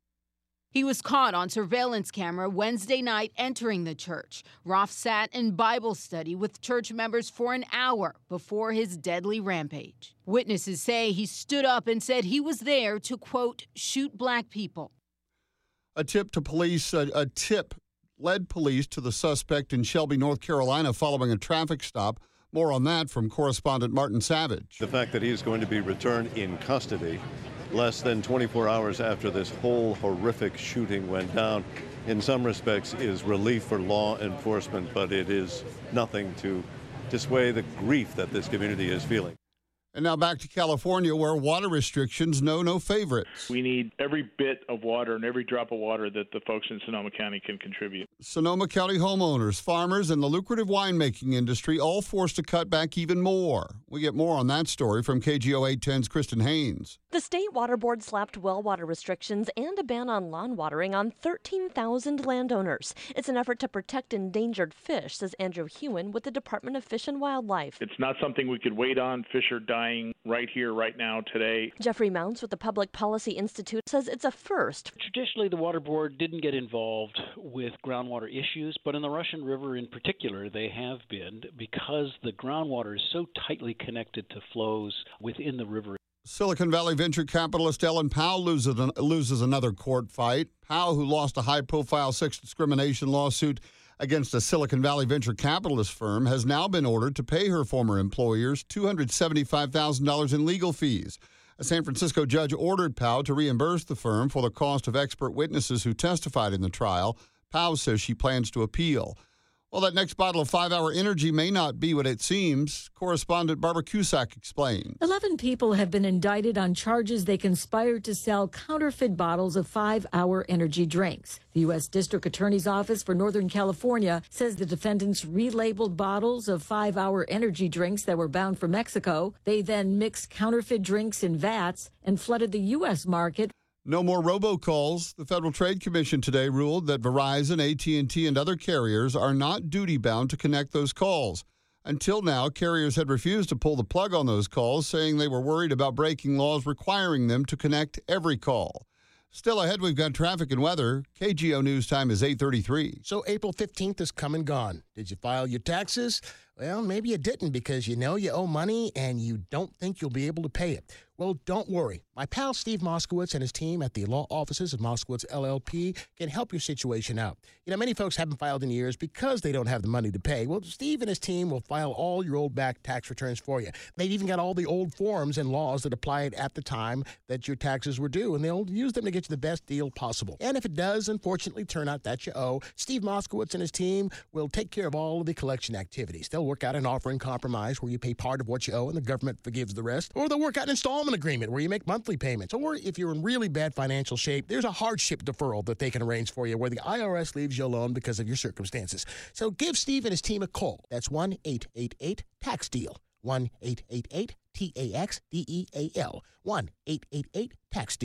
Speaker 25: He was caught on surveillance camera Wednesday night entering the church. Roff sat in Bible study with church members for an hour before his deadly rampage. Witnesses say he stood up and said he was there to, quote, shoot black people.
Speaker 1: A tip to police, a, a tip led police to the suspect in Shelby, North Carolina, following a traffic stop. More on that from correspondent Martin Savage.
Speaker 26: The fact that he is going to be returned in custody less than twenty-four hours after this whole horrific shooting went down, in some respects, is relief for law enforcement, but it is nothing to dissuade the grief that this community is feeling.
Speaker 1: And now back to California, where water restrictions know no favorites.
Speaker 27: We need every bit of water and every drop of water that the folks in Sonoma County can contribute.
Speaker 1: Sonoma County homeowners, farmers, and the lucrative winemaking industry all forced to cut back even more. We get more on that story from K G O eight ten's Kristen Haynes.
Speaker 28: The state water board slapped well water restrictions and a ban on lawn watering on thirteen thousand landowners. It's an effort to protect endangered fish, says Andrew Hewen with the Department of Fish and Wildlife.
Speaker 27: It's not something we could wait on. Fish are dying right here, right now, today.
Speaker 28: Jeffrey Mounts with the Public Policy Institute says it's a first.
Speaker 29: Traditionally, the water board didn't get involved with groundwater issues, but in the Russian River in particular, they have been, because the groundwater is so tightly connected to flows within the river.
Speaker 1: Silicon Valley venture capitalist Ellen Pao loses, an, loses another court fight. Pao, who lost a high-profile sex discrimination lawsuit against a Silicon Valley venture capitalist firm, has now been ordered to pay her former employers two hundred seventy-five thousand dollars in legal fees. A San Francisco judge ordered Pao to reimburse the firm for the cost of expert witnesses who testified in the trial. Pao says she plans to appeal. Well, that next bottle of five-hour energy may not be what it seems. Correspondent Barbara Cusack explains.
Speaker 30: Eleven people have been indicted on charges they conspired to sell counterfeit bottles of five-hour energy drinks. The U S District Attorney's Office for Northern California says the defendants relabeled bottles of five-hour energy drinks that were bound for Mexico. They then mixed counterfeit drinks in vats and flooded the U S market.
Speaker 1: No more robocalls. The Federal Trade Commission today ruled that Verizon, A T and T, and other carriers are not duty-bound to connect those calls. Until now, carriers had refused to pull the plug on those calls, saying they were worried about breaking laws requiring them to connect every call. Still ahead, we've got traffic and weather. K G O News time is eight thirty-three.
Speaker 17: So April fifteenth is come and gone. Did you file your taxes? Well, maybe you didn't because you know you owe money and you don't think you'll be able to pay it. Well, don't worry. My pal Steve Moskowitz and his team at the law offices of Moskowitz L L P can help your situation out. You know, many folks haven't filed in years because they don't have the money to pay. Well, Steve and his team will file all your old back tax returns for you. They've even got all the old forms and laws that applied at the time that your taxes were due, and they'll use them to get you the best deal possible. And if it does, unfortunately, turn out that you owe, Steve Moskowitz and his team will take care of all of the collection activities. They'll work out an offering compromise where you pay part of what you owe and the government forgives the rest, or they'll work out an installment agreement where you make monthly payments, or if you're in really bad financial shape, there's a hardship deferral that they can arrange for you where the I R S leaves you alone because of your circumstances. So give Steve and his team a call. That's one eight eight eight tax deal. one eight eight eight T A X D E A L. one eight eight eight tax deal.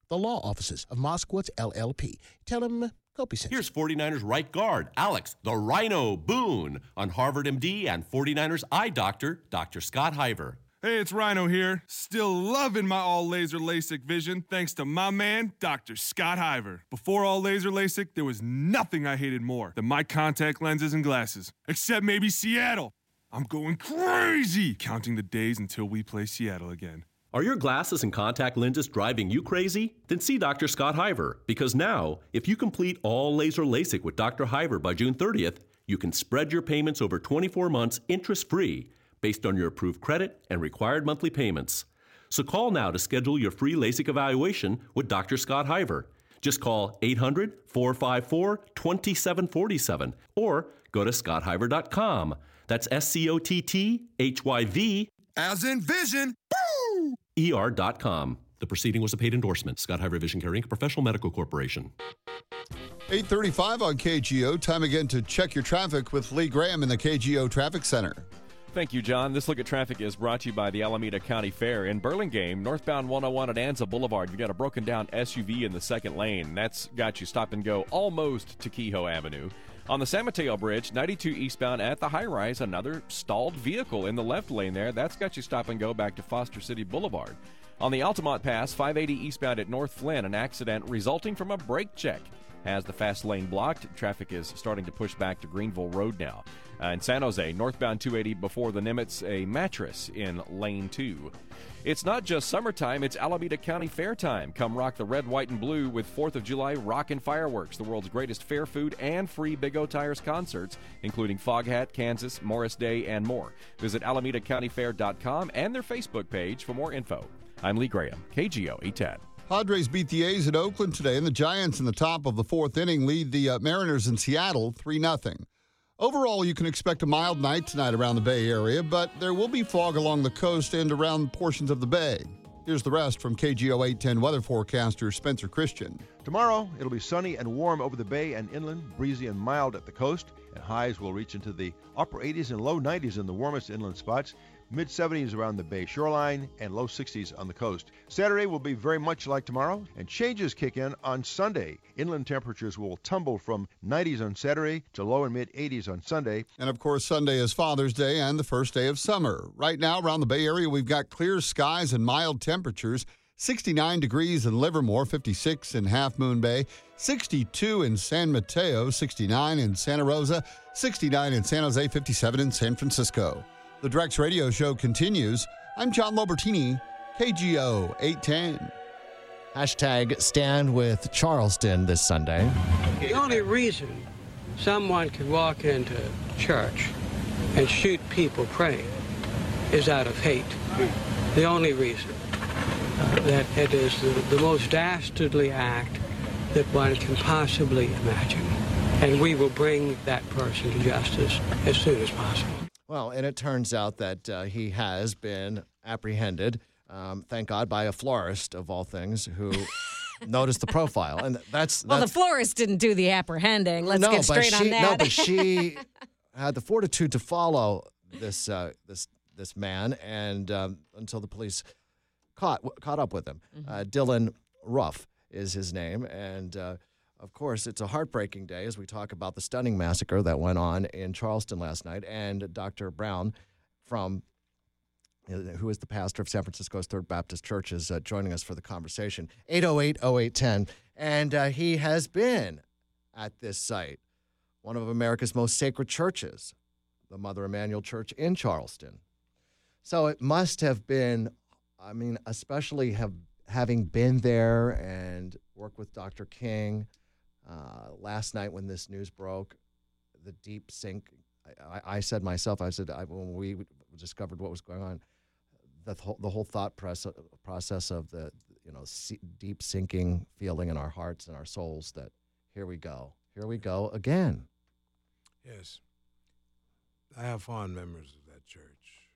Speaker 17: the law offices of Moskowitz L L P. Tell him Kopi sent you.
Speaker 8: Here's forty-niners right guard, Alex, the Rhino Boone, on Harvard M D and forty-niners eye doctor, Doctor Scott Hiver.
Speaker 9: Hey, it's Rhino here. Still loving my all-laser LASIK vision thanks to my man, Doctor Scott Hiver. Before all-laser LASIK, there was nothing I hated more than my contact lenses and glasses. Except maybe Seattle. I'm going crazy counting the days until we play Seattle again.
Speaker 8: Are your glasses and contact lenses driving you crazy? Then see Doctor Scott Hiver, because now, if you complete all laser LASIK with Doctor Hiver by June thirtieth, you can spread your payments over twenty-four months interest-free based on your approved credit and required monthly payments. So call now to schedule your free LASIK evaluation with Doctor Scott Hiver. Just call eight hundred, four five four, two seven four seven or go to scott hiver dot com. That's S C O T T H Y V.
Speaker 9: As in vision. Woo!
Speaker 8: E R dot com. The proceeding was a paid endorsement. Scott Hiver Vision Care Incorporated, a professional medical corporation.
Speaker 1: eight thirty-five on K G O. Time again to check your traffic with Lee Graham in the K G O Traffic Center.
Speaker 10: Thank you, John. This look at traffic is brought to you by the Alameda County Fair. In Burlingame, northbound one oh one at Anza Boulevard, you've got a broken down S U V in the second lane. That's got you stop and go almost to Kehoe Avenue. On the San Mateo Bridge, ninety-two eastbound at the high-rise, another stalled vehicle in the left lane there. That's got you stop and go back to Foster City Boulevard. On the Altamont Pass, five eighty eastbound at North Flynn, an accident resulting from a brake check has the fast lane blocked. Traffic is starting to push back to Greenville Road now. Uh, in San Jose, northbound two eighty before the Nimitz, a mattress in lane two. It's not just summertime, it's Alameda County Fair time. Come rock the red, white, and blue with fourth of July Rockin' Fireworks, the world's greatest fair food and free Big O Tires concerts, including Foghat, Kansas, Morris Day, and more. Visit alameda county fair dot com and their Facebook page for more info. I'm Lee Graham, K G O eight ten.
Speaker 1: Padres beat the A's at Oakland today, and the Giants in the top of the fourth inning lead the uh, Mariners in Seattle three nothing. Overall, you can expect a mild night tonight around the Bay Area, but there will be fog along the coast and around portions of the Bay. Here's the rest from K G O eight ten weather forecaster Spencer Christian.
Speaker 11: Tomorrow, it'll be sunny and warm over the bay and inland, breezy and mild at the coast, and highs will reach into the upper eighties and low nineties in the warmest inland spots. Mid seventies around the bay shoreline, and low sixties on the coast. Saturday will be very much like tomorrow, and changes kick in on Sunday. Inland temperatures will tumble from nineties on Saturday to low and mid eighties on Sunday.
Speaker 1: And of course, Sunday is Father's Day and the first day of summer. Right now, around the Bay Area, we've got clear skies and mild temperatures. sixty-nine degrees in Livermore, fifty-six in Half Moon Bay, sixty-two in San Mateo, sixty-nine in Santa Rosa, sixty-nine in San Jose, fifty-seven in San Francisco. The Drex Radio Show continues. I'm John Lobertini, K G O eight ten.
Speaker 12: Hashtag stand with Charleston this Sunday.
Speaker 14: The only reason someone can walk into church and shoot people praying is out of hate. The only reason. Uh, that it is the, the most dastardly act that one can possibly imagine. And we will bring that person to justice as soon as possible.
Speaker 12: Well, and it turns out that uh, he has been apprehended, um, thank God, by a florist, of all things, who noticed the profile. And that's, that's
Speaker 3: Well, the florist didn't do the apprehending. Let's
Speaker 12: no,
Speaker 3: get straight
Speaker 12: she,
Speaker 3: on that.
Speaker 12: No, but she had the fortitude to follow this uh, this this man, and um, until the police caught caught up with him. Mm-hmm. Uh, Dylan Ruff is his name, and uh, of course, it's a heartbreaking day as we talk about the stunning massacre that went on in Charleston last night. And Doctor Brown, from who is the pastor of San Francisco's Third Baptist Church, is uh, joining us for the conversation. eight oh eight, oh eight one oh. And uh, he has been at this site, one of America's most sacred churches, the Mother Emanuel Church in Charleston. So it must have been, I mean, especially have having been there and worked with Doctor King. Uh, last night when this news broke, the deep sink, I, I, I said myself, I said, I, when we discovered what was going on, the whole, the whole thought press, process of the, you know, see, deep sinking feeling in our hearts and our souls that here we go, here we go again.
Speaker 13: Yes. I have fond memories of that church.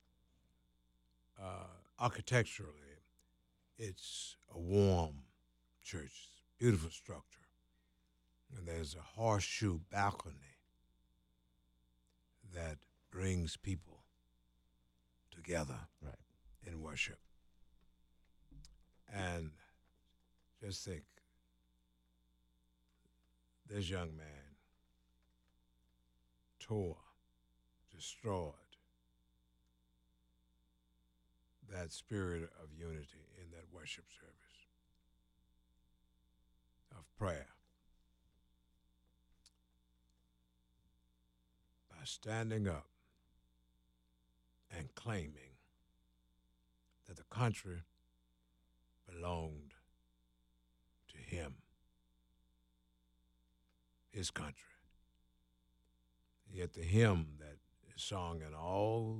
Speaker 13: Uh, architecturally, it's a warm church, beautiful structure. And there's a horseshoe balcony that brings people together
Speaker 12: right.
Speaker 13: in worship. And Just think, this young man tore, destroyed that spirit of unity in that worship service, of prayer, by standing up and claiming that the country belonged to him, his country. Yet the hymn that is sung in all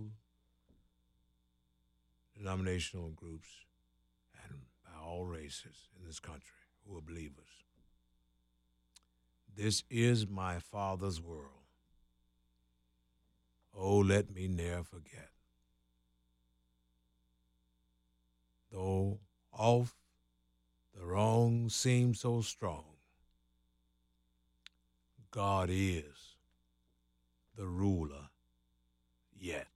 Speaker 13: denominational groups and by all races in this country who are believers. This is my Father's world. Oh, let me ne'er forget. Though oft the wrong seems so strong, God is the ruler yet.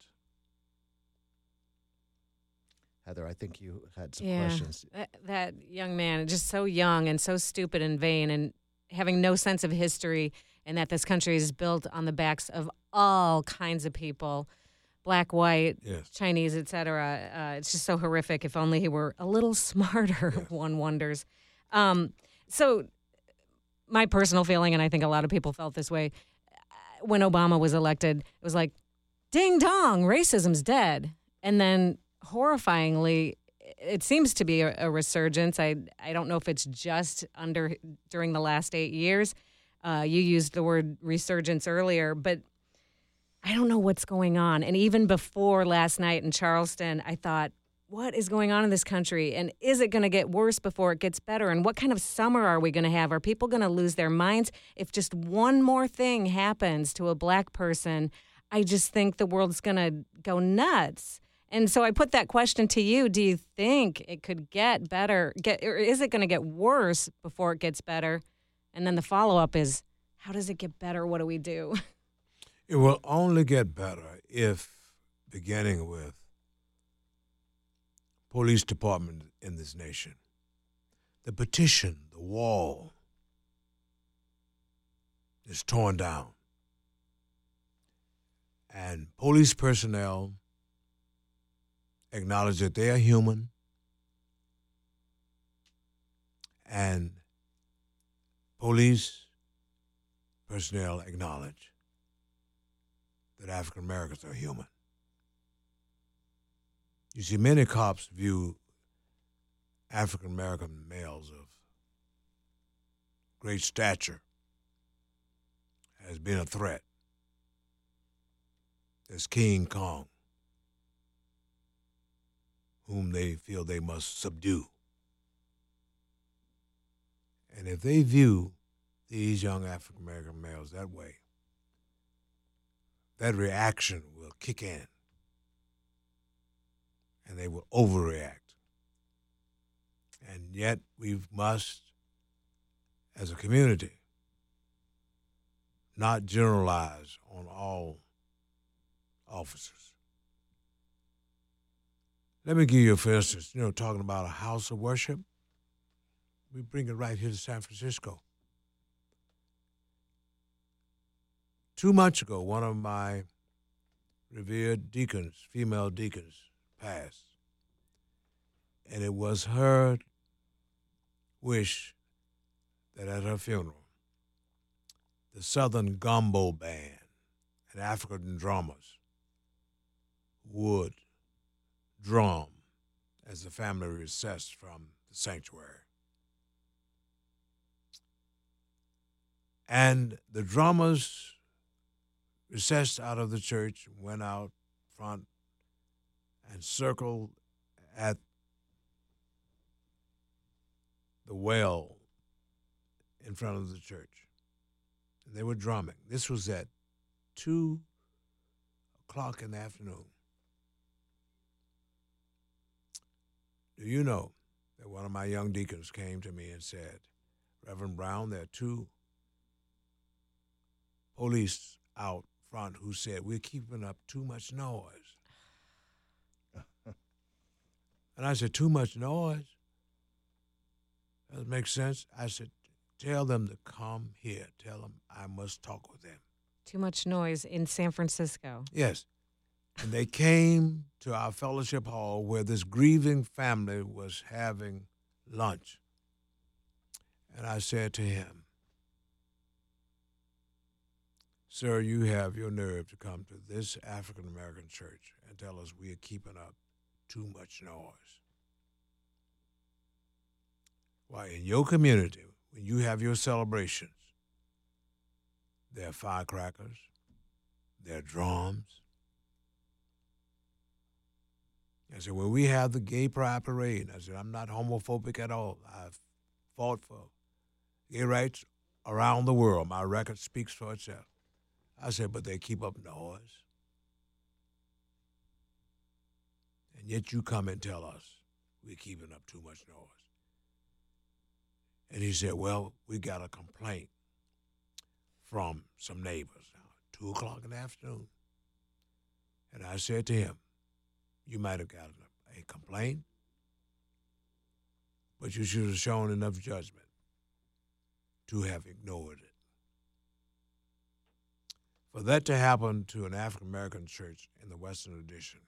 Speaker 12: Heather, I think you had some
Speaker 3: yeah,
Speaker 12: questions.
Speaker 3: That, that young man, just so young and so stupid and vain and having no sense of history, and that this country is built on the backs of all kinds of people, black, white,
Speaker 13: yes.
Speaker 3: Chinese, et cetera. Uh, it's just so horrific. If only he were a little smarter, yes. one wonders. Um, so my personal feeling, and I think a lot of people felt this way, when Obama was elected, it was like, ding dong, racism's dead. And then horrifyingly, it seems to be a, a resurgence. I I don't know if it's just under during the last eight years. Uh, you used the word resurgence earlier, but I don't know what's going on. And even before last night in Charleston, I thought, what is going on in this country? And is it going to get worse before it gets better? And what kind of summer are we going to have? Are people going to lose their minds? If just one more thing happens to a black person, I just think the world's going to go nuts. And so I put that question to you. Do you think it could get better? Get, or is it going to get worse before it gets better? And then the follow-up is, how does it get better? What do we do?
Speaker 13: It will only get better if, beginning with police department in this nation, the petition, the wall is torn down. And police personnel acknowledge that they are human, and police personnel acknowledge that African Americans are human. You see, many cops view African American males of great stature as being a threat. There's King Kong, whom they feel they must subdue. And if they view these young African American males that way, that reaction will kick in, and they will overreact. And yet we must, as a community, not generalize on all officers. Let me give you, for instance, you know, talking about a house of worship. We bring it right here to San Francisco. Two months ago, one of my revered deacons, female deacons, passed. And it was her wish that at her funeral, the Southern Gumbo Band and African drummers would drum as the family recessed from the sanctuary. And the drummers recessed out of the church, went out front and circled at the well in front of the church. And they were drumming. This was at two o'clock in the afternoon. Do you know that one of my young deacons came to me and said, Reverend Brown, there are two police out front who said, we're keeping up too much noise. And I said, too much noise? Does it make sense? I said, tell them to come here. Tell them I must talk with them.
Speaker 3: Too much noise in San Francisco.
Speaker 13: Yes. And they came to our fellowship hall where this grieving family was having lunch. And I said to him, sir, you have your nerve to come to this African-American church and tell us we are keeping up too much noise. Why, in your community, when you have your celebrations, there are firecrackers, there are drums. I said, when we have the gay pride parade, I said, I'm not homophobic at all. I've fought for gay rights around the world. My record speaks for itself. I said, but they keep up noise. And yet you come and tell us we're keeping up too much noise. And he said, well, we got a complaint from some neighbors now, two o'clock in the afternoon. And I said to him, you might have gotten a, a complaint, but you should have shown enough judgment to have ignored it. For that to happen to an African-American church in the Western Addition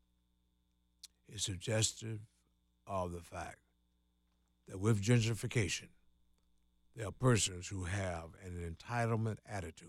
Speaker 13: is suggestive of the fact that with gentrification, there are persons who have an entitlement attitude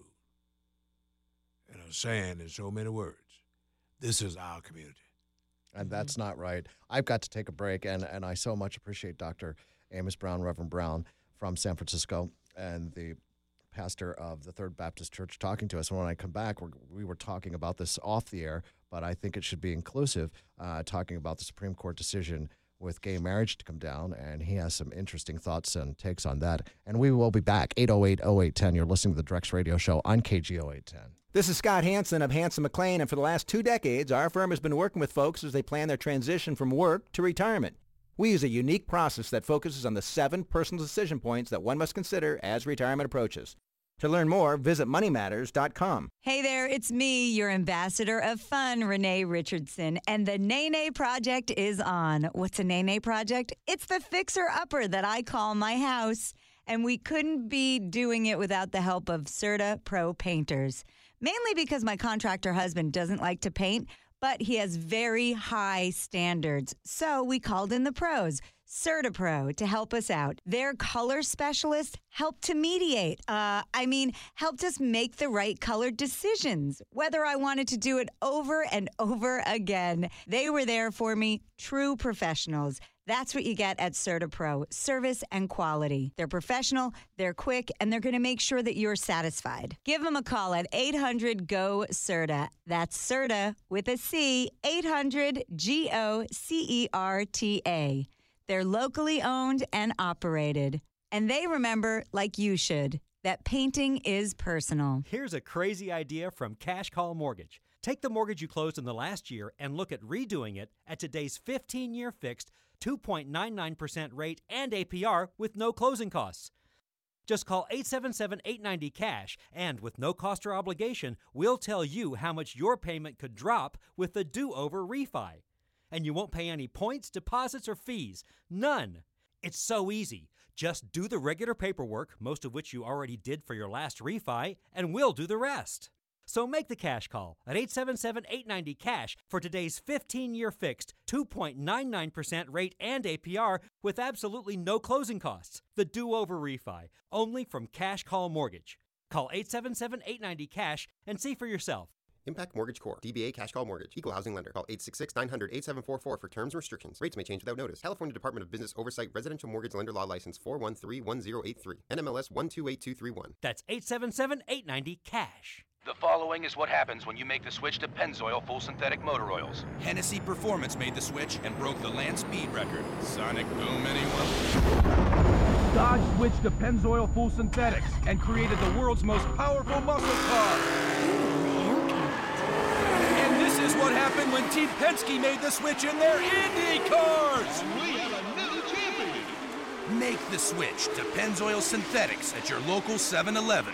Speaker 13: and are saying in so many words, this is our community.
Speaker 12: And that's not right. I've got to take a break, and, and I so much appreciate Doctor Amos Brown, Reverend Brown from San Francisco, and the pastor of the Third Baptist Church talking to us. And when I come back, we're, we were talking about this off the air, but I think it should be inclusive, uh, talking about the Supreme Court decision with gay marriage to come down, and he has some interesting thoughts and takes on that. And we will be back, eight oh eight, oh eight one oh. You're listening to the Drex Radio Show on K G O eight ten.
Speaker 4: This is Scott Hansen of Hansen McLean, and for the last two decades, our firm has been working with folks as they plan their transition from work to retirement. We use a unique process that focuses on the seven personal decision points that one must consider as retirement approaches. To learn more, visit money matters dot com.
Speaker 2: Hey there, it's me, your ambassador of fun, Renee Richardson, and the Nene Project is on. What's a Nene Project? It's the fixer-upper that I call my house, and we couldn't be doing it without the help of Serta Pro Painters. Mainly because my contractor husband doesn't like to paint, but he has very high standards. So we called in the pros, CertaPro, to help us out. Their color specialist helped to mediate. Uh, I mean, helped us make the right color decisions, whether I wanted to do it over and over again. They were there for me, true professionals. That's what you get at CertaPro, service and quality. They're professional, they're quick, and they're going to make sure that you're satisfied. Give them a call at eight hundred, G O, CERTA. That's CERTA with a C, eight hundred, G O, C E R T A. They're locally owned and operated. And they remember, like you should, that painting is personal.
Speaker 5: Here's a crazy idea from Cash Call Mortgage. Take the mortgage you closed in the last year and look at redoing it at today's fifteen-year fixed two point nine nine percent rate and A P R with no closing costs. Just call eight seven seven, eight nine zero, CASH, and with no cost or obligation, we'll tell you how much your payment could drop with the do-over refi. And you won't pay any points, deposits, or fees. None. It's so easy. Just do the regular paperwork, most of which you already did for your last refi, and we'll do the rest. So make the cash call at eight seven seven, eight nine zero, CASH for today's fifteen-year fixed two point nine nine percent rate and A P R with absolutely no closing costs. The do-over refi, only from Cash Call Mortgage. Call eight seven seven, eight nine zero, CASH and see for yourself.
Speaker 15: Impact Mortgage Corp. D B A Cash Call Mortgage. Equal Housing Lender. Call eight six six, nine hundred, eighty-seven forty-four for terms and restrictions. Rates may change without notice. California Department of Business Oversight Residential Mortgage Lender Law License four one three, one zero eight three. N M L S one two eight two three one.
Speaker 5: That's eight seven seven, eight nine zero, CASH.
Speaker 16: The following is what happens when you make the switch to Pennzoil Full Synthetic Motor Oils.
Speaker 18: Hennessy Performance made the switch and broke the land speed record. Sonic boom, anyone?
Speaker 19: Dodge switched to Pennzoil Full Synthetics and created the world's most powerful muscle car. And this is what happened when Team Penske made the switch in their Indy cars.
Speaker 18: We have a new champion. Make the switch to Pennzoil Synthetics at your local seven eleven.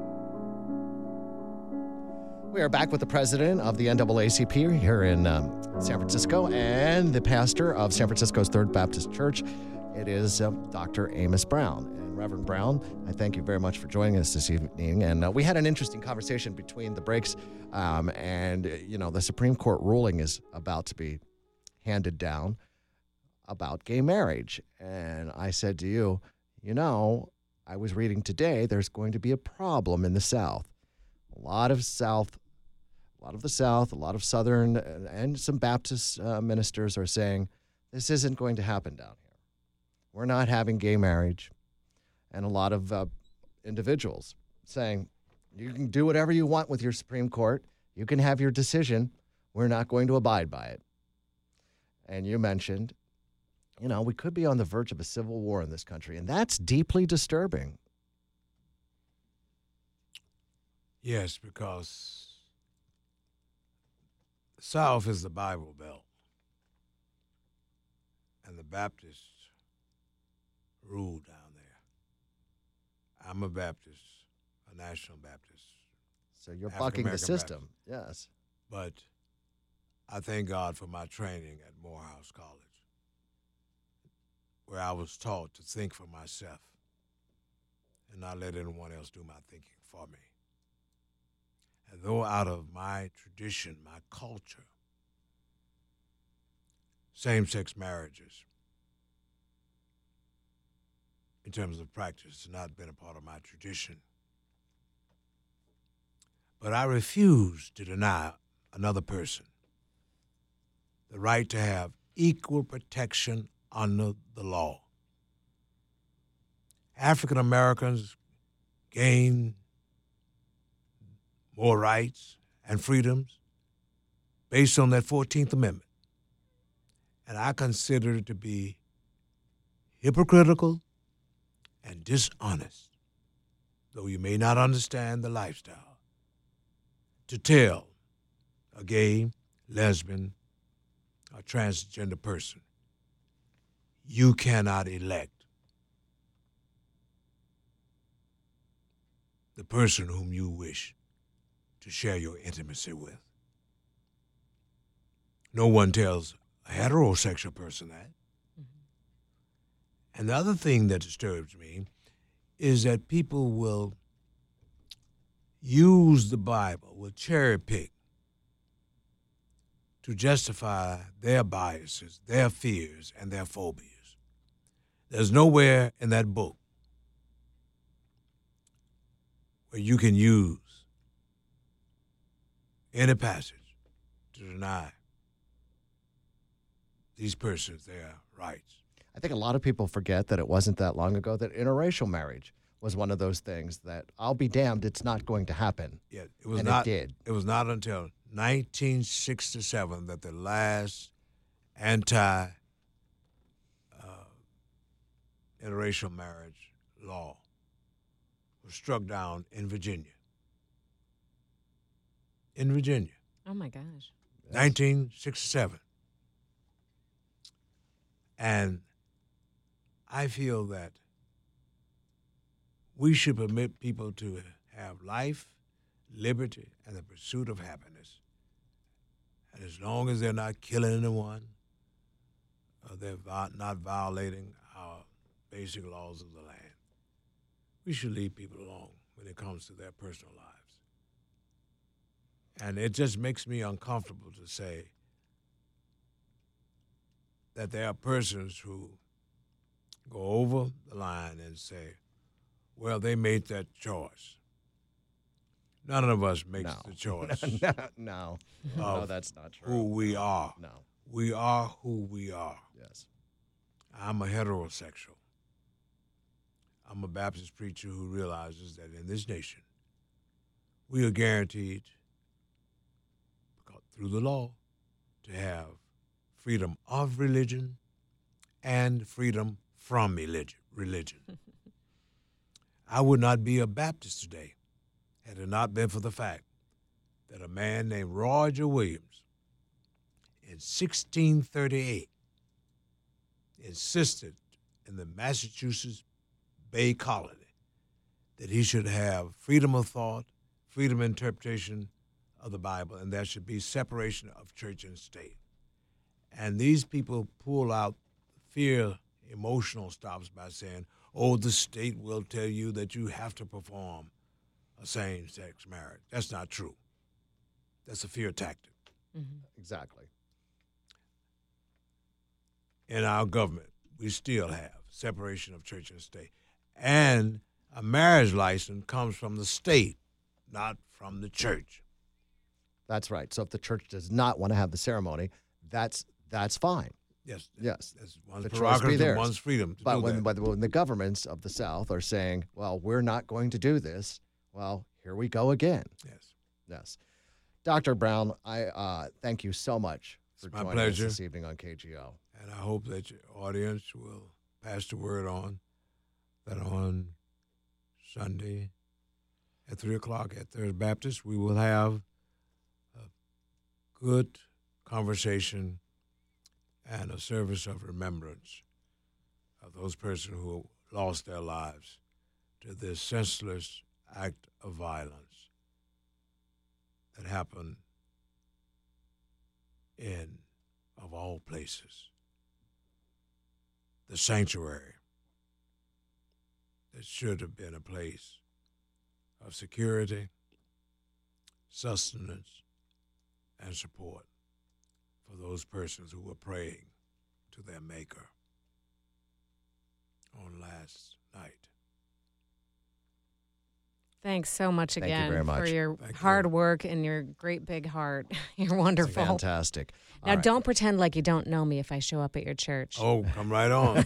Speaker 12: We are back with the president of the N double A C P here in um, San Francisco and the pastor of San Francisco's Third Baptist Church. It is uh, Doctor Amos Brown. And Reverend Brown, I thank you very much for joining us this evening. And uh, we had an interesting conversation between the breaks. Um, and, uh, you know, the Supreme Court ruling is about to be handed down about gay marriage. And I said to you, you know, I was reading today, there's going to be a problem in the South. A lot of South, a lot of the South, a lot of Southern, and some Baptist uh, ministers are saying, this isn't going to happen down here. We're not having gay marriage. And a lot of uh, individuals saying, you can do whatever you want with your Supreme Court. You can have your decision. We're not going to abide by it. And you mentioned, you know, we could be on the verge of a civil war in this country, and that's deeply disturbing.
Speaker 13: Yes, because the South is the Bible Belt, and the Baptists rule down there. I'm a Baptist, a National Baptist.
Speaker 12: So you're bucking the system, Baptist. Yes.
Speaker 13: But I thank God for my training at Morehouse College, where I was taught to think for myself and not let anyone else do my thinking for me. And though out of my tradition, my culture, same-sex marriages, in terms of practice, has not been a part of my tradition. But I refuse to deny another person the right to have equal protection under the law. African Americans gain more rights and freedoms based on that fourteenth Amendment. And I consider it to be hypocritical and dishonest, though you may not understand the lifestyle, to tell a gay, lesbian, or transgender person, you cannot elect the person whom you wish to share your intimacy with. No one tells a heterosexual person that. And the other thing that disturbs me is that people will use the Bible, will cherry pick to justify their biases, their fears, and their phobias. There's nowhere in that book where you can use any passage to deny these persons their rights.
Speaker 12: I think a lot of people forget that it wasn't that long ago that interracial marriage was one of those things that I'll be damned, it's not going to happen.
Speaker 13: Yeah, it was
Speaker 12: and
Speaker 13: not.
Speaker 12: It did.
Speaker 13: It was not until nineteen sixty-seven that the last anti uh, interracial marriage law was struck down in Virginia. In Virginia.
Speaker 3: Oh my gosh.
Speaker 13: nineteen sixty-seven. And I feel that we should permit people to have life, liberty, and the pursuit of happiness. And as long as they're not killing anyone, or they're not violating our basic laws of the land, we should leave people alone when it comes to their personal lives. And it just makes me uncomfortable to say that there are persons who go over the line and say, well, they made that choice. None of us makes
Speaker 12: no.
Speaker 13: the choice.
Speaker 12: no, no. no, that's not true.
Speaker 13: Who we are.
Speaker 12: No.
Speaker 13: We are who we are.
Speaker 12: Yes.
Speaker 13: I'm a heterosexual. I'm a Baptist preacher who realizes that in this nation, we are guaranteed, through the law, to have freedom of religion and freedom from religion. religion. I would not be a Baptist today had it not been for the fact that a man named Roger Williams in sixteen thirty-eight insisted in the Massachusetts Bay Colony that he should have freedom of thought, freedom of interpretation of the Bible, and there should be separation of church and state. And these people pull out fear emotional stops by saying, oh, the state will tell you that you have to perform a same-sex marriage. That's not true. That's a fear tactic.
Speaker 12: Mm-hmm. Exactly.
Speaker 13: In our government, we still have separation of church and state. And a marriage license comes from the state, not from the church.
Speaker 12: That's right. So if the church does not want to have the ceremony, that's that's fine.
Speaker 13: Yes.
Speaker 12: Yes.
Speaker 13: That's one's
Speaker 12: the
Speaker 13: prerogative
Speaker 12: be
Speaker 13: and
Speaker 12: theirs.
Speaker 13: one's freedom to
Speaker 12: but
Speaker 13: do
Speaker 12: when,
Speaker 13: that.
Speaker 12: But when the governments of the South are saying, well, we're not going to do this, well, here we go again.
Speaker 13: Yes.
Speaker 12: Yes. Doctor Brown, I uh, thank you so much for
Speaker 13: It's my
Speaker 12: joining
Speaker 13: pleasure.
Speaker 12: us this evening on K G O.
Speaker 13: And I hope that your audience will pass the word on that on Sunday at three o'clock at Third Baptist, we will have a good conversation and a service of remembrance of those persons who lost their lives to this senseless act of violence that happened in, of all places, the sanctuary that should have been a place of security, sustenance, and support for those persons who were praying to their Maker on last night.
Speaker 3: Thanks so much
Speaker 12: Thank you
Speaker 3: again
Speaker 12: very much.
Speaker 3: for your
Speaker 13: Thank you.
Speaker 3: hard work and your great big heart. You're wonderful.
Speaker 12: Fantastic.
Speaker 3: Now,
Speaker 12: All right.
Speaker 3: don't pretend like you don't know me if I show up at your church.
Speaker 13: Oh, come right on.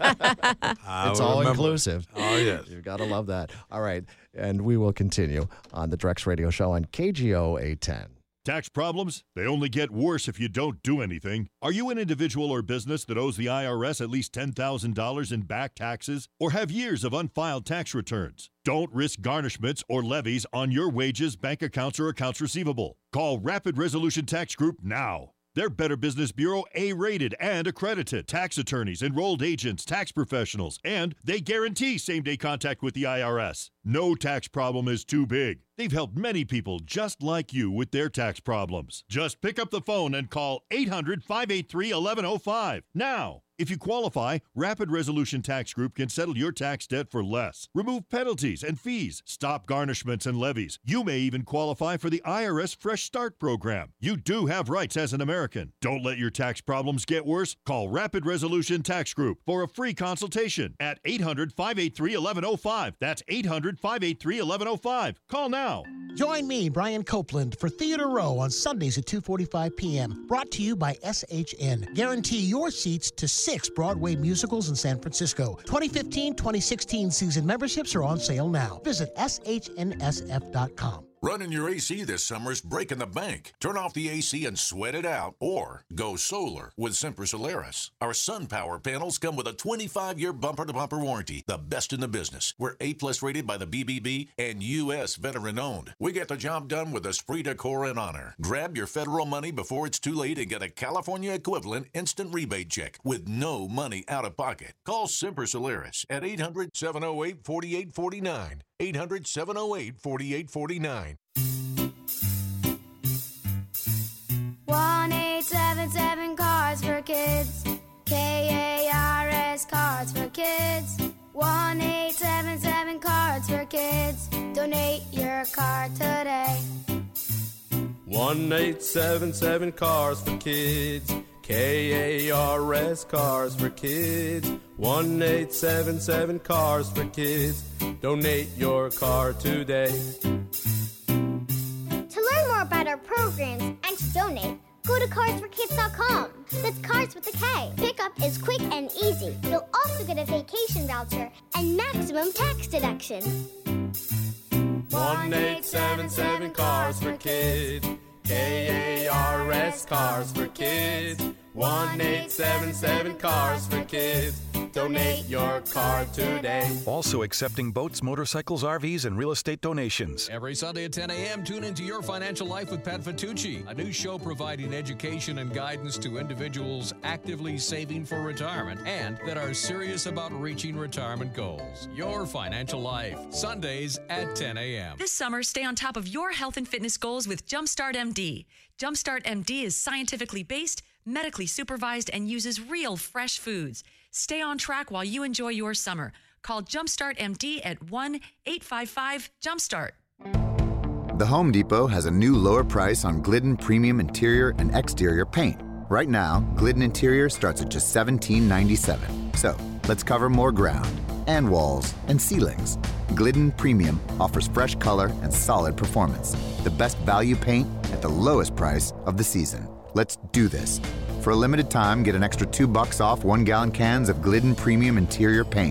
Speaker 12: It's all
Speaker 13: remember.
Speaker 12: inclusive.
Speaker 13: Oh, yes.
Speaker 12: You've got to love that. All right. And we will continue on the Drex Radio Show on K G O eight ten.
Speaker 6: Tax problems? They only get worse if you don't do anything. Are you an individual or business that owes the I R S at least ten thousand dollars in back taxes or have years of unfiled tax returns? Don't risk garnishments or levies on your wages, bank accounts, or accounts receivable. Call Rapid Resolution Tax Group now. They're Better Business Bureau A-rated and accredited. Tax attorneys, enrolled agents, tax professionals, and they guarantee same-day contact with the I R S. No tax problem is too big. They've helped many people just like you with their tax problems. Just pick up the phone and call eight hundred, five eight three, one one zero five now. If you qualify, Rapid Resolution Tax Group can settle your tax debt for less, remove penalties and fees, stop garnishments and levies. You may even qualify for the I R S Fresh Start program. You do have rights as an American. Don't let your tax problems get worse. Call Rapid Resolution Tax Group for a free consultation at eight hundred, five eight three, one one zero five. That's eight hundred, five eight three, one one zero five. Call now.
Speaker 17: Join me, Brian Copeland, for Theater Row on Sundays at two forty-five p.m. Brought to you by S H N. Guarantee your seats to six Broadway musicals in San Francisco. twenty fifteen twenty sixteen season memberships are on sale now. Visit S H N S F dot com.
Speaker 7: Running your A C this summer is breaking the bank. Turn off the A C and sweat it out, or go solar with Semper Solaris. Our sun power panels come with a twenty-five year bumper-to-bumper warranty, the best in the business. We're A-plus rated by the B B B and U S veteran-owned. We get the job done with esprit de corps and honor. Grab your federal money before it's too late and get a California equivalent instant rebate check with no money out of pocket. Call Semper Solaris at eight hundred, seven oh eight, four eight four nine. eight hundred, seven oh eight, four eight four nine.
Speaker 20: one eight seven seven Cars for Kids. K A R S Cards for Kids. one eight seven seven Cards for Kids. Donate your card today.
Speaker 21: one eight seven seven Cars for Kids. K A R S Cars for Kids. one eight seven seven Cars for Kids. Donate your car today.
Speaker 20: To learn more about our programs and to donate, go to cars for kids dot com. That's Cars with a K. Pickup is quick and easy. You'll also get a vacation voucher and maximum tax deduction.
Speaker 21: one eight seven seven Cars for Kids. K A R S Cars for Kids. one eight seven seven Cars for Kids. Donate your car today.
Speaker 22: Also accepting boats, motorcycles, R Vs, and real estate donations.
Speaker 23: Every Sunday at ten a.m., tune into Your Financial Life with Pat Fatucci, a new show providing education and guidance to individuals actively saving for retirement and that are serious about reaching retirement goals. Your Financial Life, Sundays at ten a.m.
Speaker 24: This summer, stay on top of your health and fitness goals with Jumpstart M D. Jumpstart M D is scientifically based,
Speaker 8: medically supervised, and uses real fresh foods. Stay on track while you enjoy your summer. Call Jumpstart M D at one eight five five Jumpstart.
Speaker 9: The Home Depot has a new lower price on Glidden Premium Interior and Exterior paint. Right now, Glidden Interior starts at just seventeen ninety-seven. So, let's cover more ground, and walls, and ceilings. Glidden Premium offers fresh color and solid performance. The best value paint at the lowest price of the season. Let's do this. For a limited time, get an extra two bucks off one-gallon cans of Glidden Premium Interior paint.